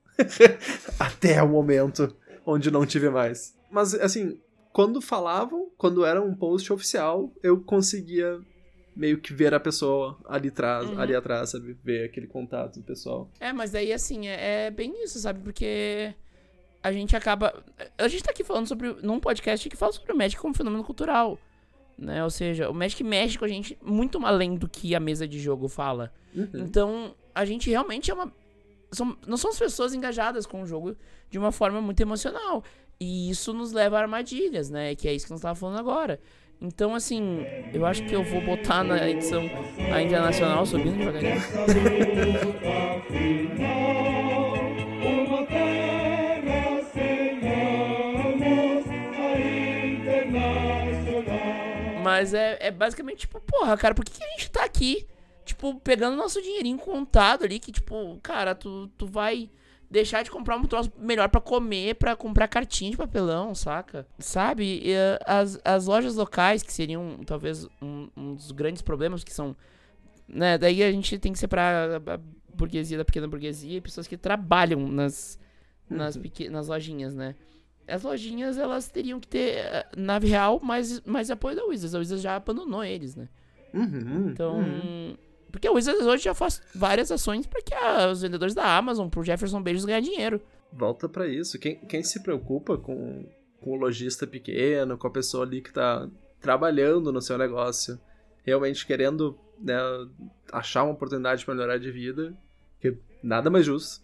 [SPEAKER 2] Até o momento onde não tive mais. Mas, assim... Quando falavam, quando era um post oficial, eu conseguia meio que ver a pessoa ali atrás, uhum. ali atrás, sabe? Ver aquele contato do pessoal.
[SPEAKER 1] É, mas daí, assim, é, é bem isso, sabe? Porque a gente acaba... A gente tá aqui falando sobre... Num podcast que fala sobre o Magic como fenômeno cultural, né? Ou seja, o Magic mexe com a gente muito além do que a mesa de jogo fala. Uhum. Então, a gente realmente é uma... São, não somos pessoas engajadas com o jogo de uma forma muito emocional. E isso nos leva a armadilhas, né? Que é isso que nós estávamos falando agora. Então, assim, eu acho que eu vou botar na edição a internacional subindo devagarinho. Mas é, é basicamente tipo, porra, cara, por que, que a gente tá aqui, tipo, pegando nosso dinheirinho contado ali, que, tipo, cara, tu, tu vai... deixar de comprar um troço melhor pra comer, pra comprar cartinha de papelão, saca? Sabe? E, uh, as, as lojas locais, que seriam talvez um, um dos grandes problemas, que são... Né, daí a gente tem que separar a burguesia da pequena burguesia e pessoas que trabalham nas, nas,
[SPEAKER 2] Uhum.
[SPEAKER 1] pequ... nas lojinhas, né? As lojinhas, elas teriam que ter uh, nave real, mais, mais apoio da Wizards. A Wizards já abandonou eles, né?
[SPEAKER 2] Uhum.
[SPEAKER 1] Então...
[SPEAKER 2] Uhum.
[SPEAKER 1] Porque a Wizards hoje já faz várias ações pra que a, os vendedores da Amazon, pro Jefferson Bezos ganhar dinheiro.
[SPEAKER 2] Volta pra isso. Quem, quem se preocupa com, com o lojista pequeno, com a pessoa ali que tá trabalhando no seu negócio, realmente querendo, né, achar uma oportunidade de melhorar de vida, que nada mais justo.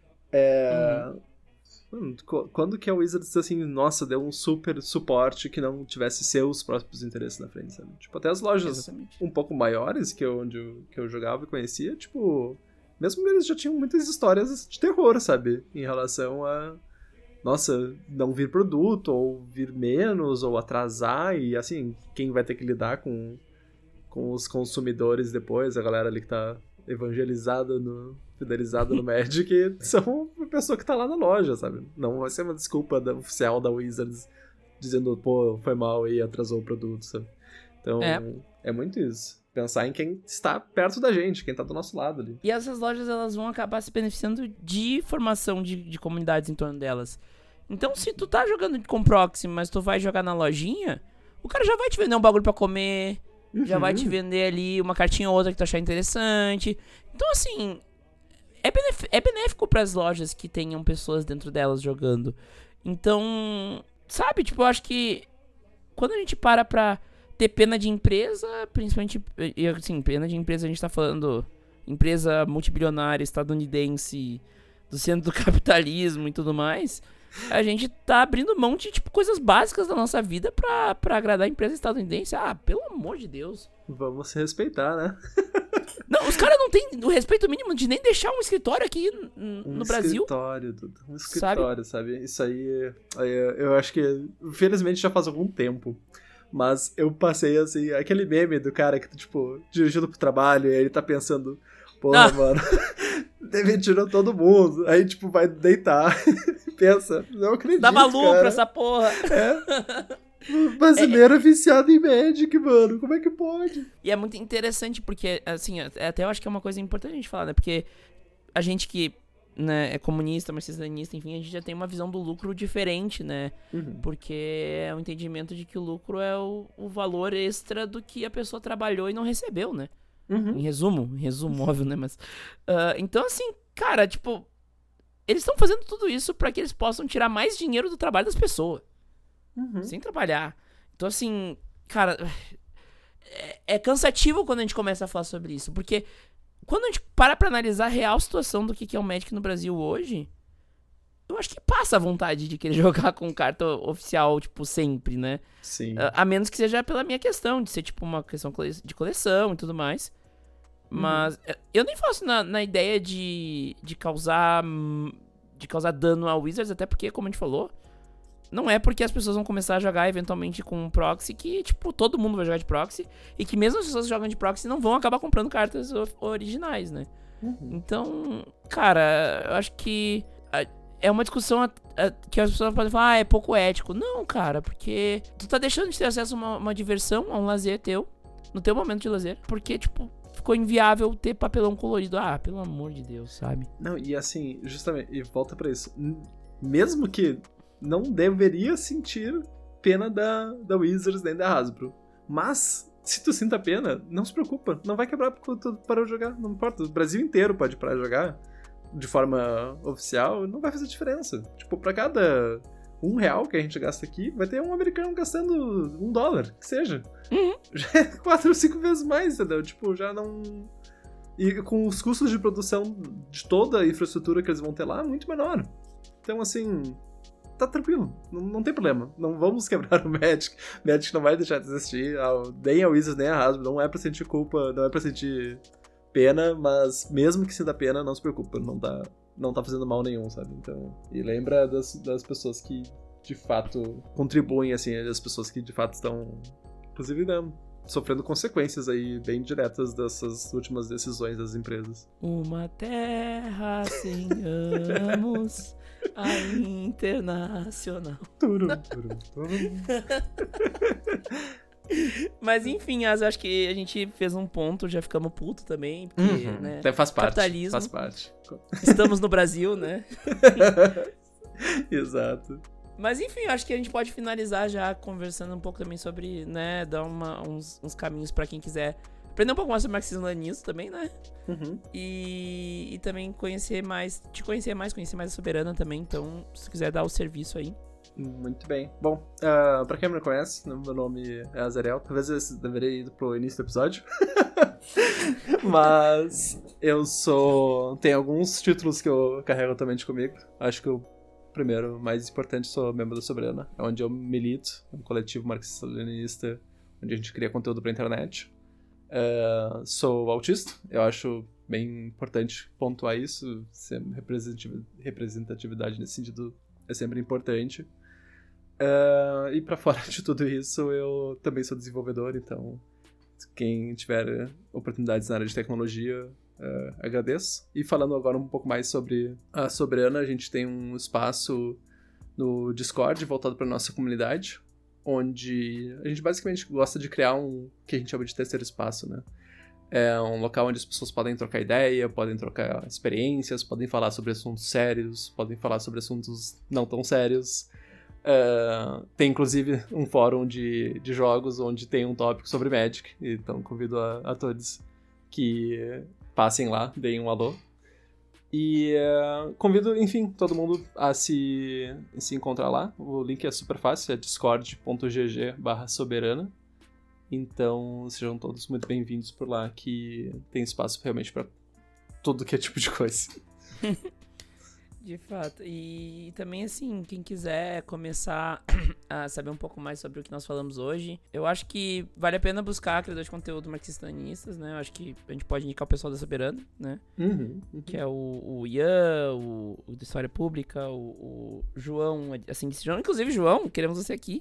[SPEAKER 2] É... Uhum. Mano, quando que a Wizards diz assim, nossa, deu um super suporte que não tivesse seus próprios interesses na frente, sabe? Tipo, até as lojas Exatamente. um pouco maiores, que eu, onde eu, que eu jogava e conhecia, tipo, mesmo eles já tinham muitas histórias de terror, sabe? Em relação a, nossa, não vir produto, ou vir menos, ou atrasar, e assim, quem vai ter que lidar com, com os consumidores depois, a galera ali que tá evangelizada no... fidelizado no Magic, são a pessoa que tá lá na loja, sabe? Não vai ser uma desculpa da, oficial da Wizards dizendo, pô, foi mal e atrasou o produto, sabe? Então, é. é muito isso. Pensar em quem está perto da gente, quem tá do nosso lado ali.
[SPEAKER 1] E essas lojas, elas vão acabar se beneficiando de formação de, de comunidades em torno delas. Então, se tu tá jogando com proxy, mas tu vai jogar na lojinha, o cara já vai te vender um bagulho pra comer, uhum. já vai te vender ali uma cartinha ou outra que tu achar interessante. Então, assim... É, benef- é benéfico pras lojas que tenham pessoas dentro delas jogando. Então, sabe, tipo, eu acho que quando a gente para pra ter pena de empresa, principalmente, e assim, pena de empresa a gente tá falando empresa multibilionária estadunidense do centro do capitalismo e tudo mais, a gente tá abrindo mão de, tipo, coisas básicas da nossa vida pra, pra agradar a empresa estadunidense. Ah, pelo amor de Deus.
[SPEAKER 2] Vamos se respeitar, né?
[SPEAKER 1] Não, os caras não têm o respeito mínimo de nem deixar um escritório aqui n-
[SPEAKER 2] um
[SPEAKER 1] no Brasil.
[SPEAKER 2] Um escritório, Dudu. Um escritório, sabe? sabe? Isso aí, aí, eu acho que, infelizmente, já faz algum tempo. Mas eu passei, assim, aquele meme do cara que tá, tipo, dirigindo pro trabalho e ele tá pensando, porra, ah. mano, demitiram todo mundo. Aí, tipo, vai deitar. Pensa, não acredito,
[SPEAKER 1] Dava lucro
[SPEAKER 2] cara.
[SPEAKER 1] essa porra.
[SPEAKER 2] É. Brasileiro é, é viciado em Magic, mano. Como é que pode?
[SPEAKER 1] E é muito interessante porque, assim, até eu acho que é uma coisa importante a gente falar, né? Porque a gente que, né, é comunista, marxista-leninista, enfim, a gente já tem uma visão do lucro diferente, né? Uhum. Porque é o entendimento de que o lucro é o, o valor extra do que a pessoa trabalhou e não recebeu, né? Uhum. Em resumo, em resumo, óbvio, né? Mas, uh, então, assim, cara, tipo, eles estão fazendo tudo isso pra que eles possam tirar mais dinheiro do trabalho das pessoas. Uhum. Sem trabalhar. Então, assim, cara, é, é cansativo quando a gente começa a falar sobre isso. Porque quando a gente para pra analisar a real situação do que é o Magic no Brasil hoje, eu acho que passa a vontade de querer jogar com carta oficial, tipo, sempre, né?
[SPEAKER 2] Sim.
[SPEAKER 1] A, a menos que seja pela minha questão, de ser, tipo, uma questão de coleção e tudo mais. Mas uhum. eu nem faço na, na ideia de, de causar de causar dano a Wizards, até porque, como a gente falou, não é porque as pessoas vão começar a jogar eventualmente com proxy que, tipo, todo mundo vai jogar de proxy. E que mesmo as pessoas que jogam de proxy não vão acabar comprando cartas originais, né? Uhum. Então, cara, eu acho que é uma discussão que as pessoas podem falar, ah, é pouco ético. Não, cara, porque tu tá deixando de ter acesso a uma, uma diversão, a um lazer teu, no teu momento de lazer. Porque, tipo, ficou inviável ter papelão colorido. Ah, pelo amor de Deus, sabe?
[SPEAKER 2] Não, e assim, justamente, e volta pra isso. Mesmo que não deveria sentir pena da, da Wizards nem da Hasbro. Mas, se tu sinta pena, não se preocupa. Não vai quebrar porque tu parou de jogar. Não importa. O Brasil inteiro pode parar de jogar de forma oficial. Não vai fazer diferença. Tipo, pra cada um real que a gente gasta aqui, vai ter um americano gastando um dólar, que seja. Uhum. Já é quatro ou cinco vezes mais, entendeu? Tipo, já não... E com os custos de produção de toda a infraestrutura que eles vão ter lá, muito menor. Então, assim... Tá tranquilo, não, não tem problema. Não vamos quebrar o Magic. Magic não vai deixar de existir. Nem a Wizards, nem a Hasbro. Não é pra sentir culpa, não é pra sentir pena, mas mesmo que sinta pena, não se preocupa. Não tá, não tá fazendo mal nenhum, sabe? Então, e lembra das, das pessoas que de fato contribuem, assim, das pessoas que de fato estão... Inclusive, né, sofrendo consequências aí bem diretas dessas últimas decisões das empresas.
[SPEAKER 1] Uma terra sem amos, a internacional.
[SPEAKER 2] Turum, turum, turum.
[SPEAKER 1] Mas enfim, Asa, acho que a gente fez um ponto, já ficamos puto também, porque,
[SPEAKER 2] Uhum.
[SPEAKER 1] né,
[SPEAKER 2] Até faz parte.
[SPEAKER 1] capitalismo.
[SPEAKER 2] Faz parte.
[SPEAKER 1] Estamos no Brasil, né?
[SPEAKER 2] Exato.
[SPEAKER 1] Mas enfim, acho que a gente pode finalizar já conversando um pouco também sobre, né, dar uma, uns, uns caminhos pra quem quiser aprender um pouco mais sobre marxismo-leninismo também, né?
[SPEAKER 2] Uhum.
[SPEAKER 1] E, e também conhecer mais, te conhecer mais, conhecer mais a Soberana também, então se quiser dar o serviço aí.
[SPEAKER 2] Muito bem. Bom, uh, pra quem não me conhece, meu nome é Azarel. Talvez eu deveria ir pro início do episódio. Mas eu sou... Tem alguns títulos que eu carrego atualmente comigo. Acho que o primeiro, mais importante, sou membro da Soberana. É onde eu milito, um coletivo marxista-leninista, onde a gente cria conteúdo pra internet. Uh, sou autista. Eu acho bem importante pontuar isso. Representatividade nesse sentido é sempre importante. Uh, e pra fora de tudo isso, eu também sou desenvolvedor, então quem tiver oportunidades na área de tecnologia, uh, agradeço. E falando agora um pouco mais sobre a Soberana, a gente tem um espaço no Discord voltado para nossa comunidade, onde a gente basicamente gosta de criar um que a gente chama de terceiro espaço, né? É um local onde as pessoas podem trocar ideia, podem trocar experiências, podem falar sobre assuntos sérios, podem falar sobre assuntos não tão sérios. Uh, tem inclusive um fórum de, de jogos onde tem um tópico sobre Magic, então convido a, a todos que passem lá, deem um alô. E uh, convido, enfim, todo mundo a se, se encontrar lá. O link é super fácil, é discord.gg barra soberana. Então sejam todos muito bem-vindos por lá, que tem espaço realmente para todo que é tipo de coisa.
[SPEAKER 1] De fato. E também, assim, quem quiser começar a saber um pouco mais sobre o que nós falamos hoje, eu acho que vale a pena buscar criadores de conteúdo marxistas-leninistas, né? Eu acho que a gente pode indicar o pessoal da Soberana, né?
[SPEAKER 2] Uhum, uhum.
[SPEAKER 1] Que é o, o Ian, o, o de História Pública, o, o João, assim, João, inclusive, João, queremos você aqui.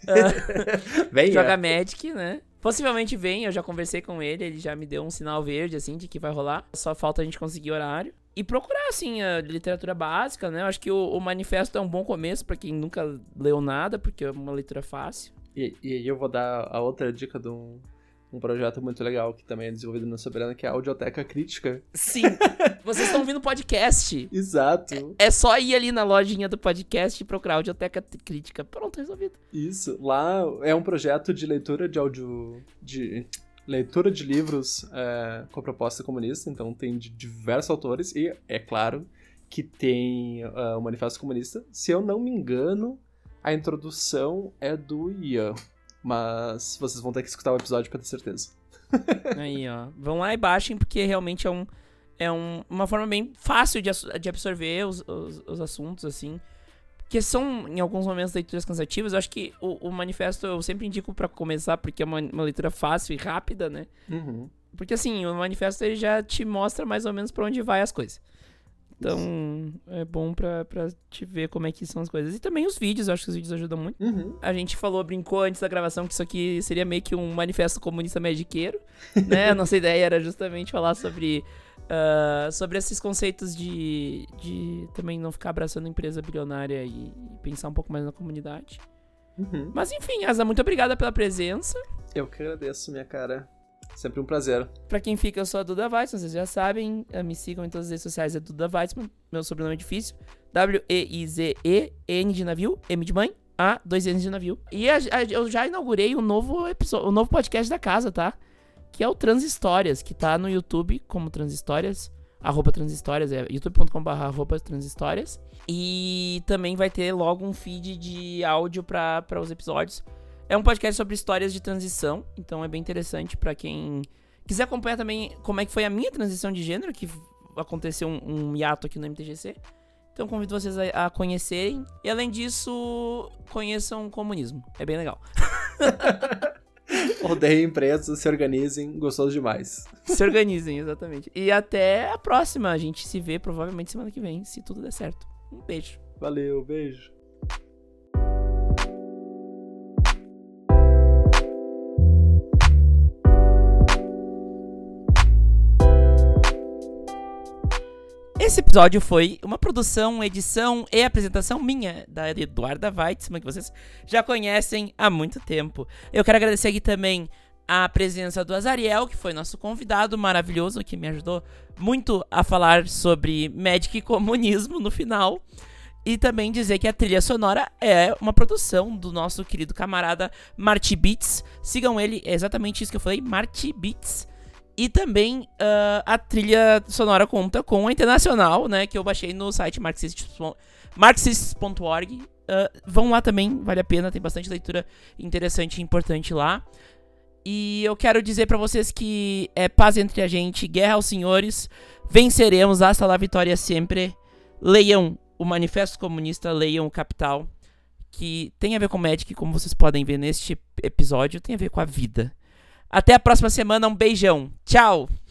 [SPEAKER 1] Uh,
[SPEAKER 2] Venha.
[SPEAKER 1] Joga Magic, né? Possivelmente vem, eu já conversei com ele, ele já me deu um sinal verde, assim, de que vai rolar. Só falta a gente conseguir horário. E procurar, assim, a literatura básica, né? Eu acho que o, o manifesto é um bom começo pra quem nunca leu nada, porque é uma leitura fácil.
[SPEAKER 2] E, e eu vou dar a outra dica de um, um projeto muito legal que também é desenvolvido na Soberana, que é a Audioteca Crítica.
[SPEAKER 1] Sim, vocês estão ouvindo podcast.
[SPEAKER 2] Exato.
[SPEAKER 1] É, é só ir ali na lojinha do podcast e procurar Audioteca Crítica. Pronto, resolvido.
[SPEAKER 2] Isso. Lá é um projeto de leitura de áudio... de leitura de livros é, com proposta comunista, então tem de diversos autores, e é claro que tem uh, o Manifesto Comunista. Se eu não me engano, a introdução é do Ian, mas vocês vão ter que escutar o episódio pra ter certeza.
[SPEAKER 1] Aí, ó. Vão lá e baixem, porque realmente é, um, é um, uma forma bem fácil de, de absorver os, os, os assuntos, assim. Que são, em alguns momentos, leituras cansativas. Eu acho que o, o manifesto eu sempre indico pra começar, porque é uma, uma leitura fácil e rápida, né?
[SPEAKER 2] Uhum.
[SPEAKER 1] Porque, assim, o manifesto ele já te mostra mais ou menos pra onde vai as coisas. Então, isso. É bom pra, pra te ver como é que são as coisas. E também os vídeos, eu acho que os vídeos ajudam muito.
[SPEAKER 2] Uhum.
[SPEAKER 1] A gente falou, brincou antes da gravação que isso aqui seria meio que um manifesto comunista magiqueiro, né? A nossa ideia era justamente falar sobre... Uh, sobre esses conceitos de, de também não ficar abraçando empresa bilionária e, e pensar um pouco mais na comunidade.
[SPEAKER 2] Uhum.
[SPEAKER 1] Mas enfim, Asa, muito obrigada pela presença.
[SPEAKER 2] Eu que agradeço, minha cara. Sempre um prazer.
[SPEAKER 1] Pra quem fica, eu sou a Duda Weitzman, vocês já sabem. Me sigam em todas as redes sociais, é Duda Weitzman. Meu sobrenome é difícil. W E I Z E, N de navio, M de mãe, A, dois N's de navio. E a, a, eu já inaugurei um novo episódio, um novo podcast da casa, tá? Que é o Transhistórias, que tá no YouTube como Transhistórias, arroba Transhistórias, é youtube ponto com barra arroba Transhistórias. E também vai ter logo um feed de áudio para os episódios. É um podcast sobre histórias de transição, então é bem interessante para quem quiser acompanhar também como é que foi a minha transição de gênero, que aconteceu um, um hiato aqui no M T G C. Então convido vocês a, a conhecerem. E além disso, conheçam o comunismo. É bem legal.
[SPEAKER 2] Odeiem empresas, se organizem, gostoso demais.
[SPEAKER 1] Se organizem, exatamente. E até a próxima. A gente se vê provavelmente semana que vem, se tudo der certo. Um beijo.
[SPEAKER 2] Valeu, beijo.
[SPEAKER 1] esse episódio foi uma produção, edição e apresentação minha, da Eduarda Weitzman, que vocês já conhecem há muito tempo. Eu quero agradecer aqui também a presença do Azariel, que foi nosso convidado maravilhoso, que me ajudou muito a falar sobre Magic e comunismo no final. E também dizer que a trilha sonora é uma produção do nosso querido camarada Marty Beats. Sigam ele, é exatamente isso que eu falei, Marty Beats. E também uh, a trilha sonora conta com a Internacional, né, que eu baixei no site marxists ponto org. Uh, vão lá também, vale a pena, tem bastante leitura interessante e importante lá. E eu quero dizer pra vocês que é paz entre a gente, guerra aos senhores, venceremos, hasta la vitória sempre. Leiam o Manifesto Comunista, leiam o Capital, que tem a ver com Magic, como vocês podem ver neste episódio, tem a ver com a vida. Até a próxima semana, um beijão. Tchau!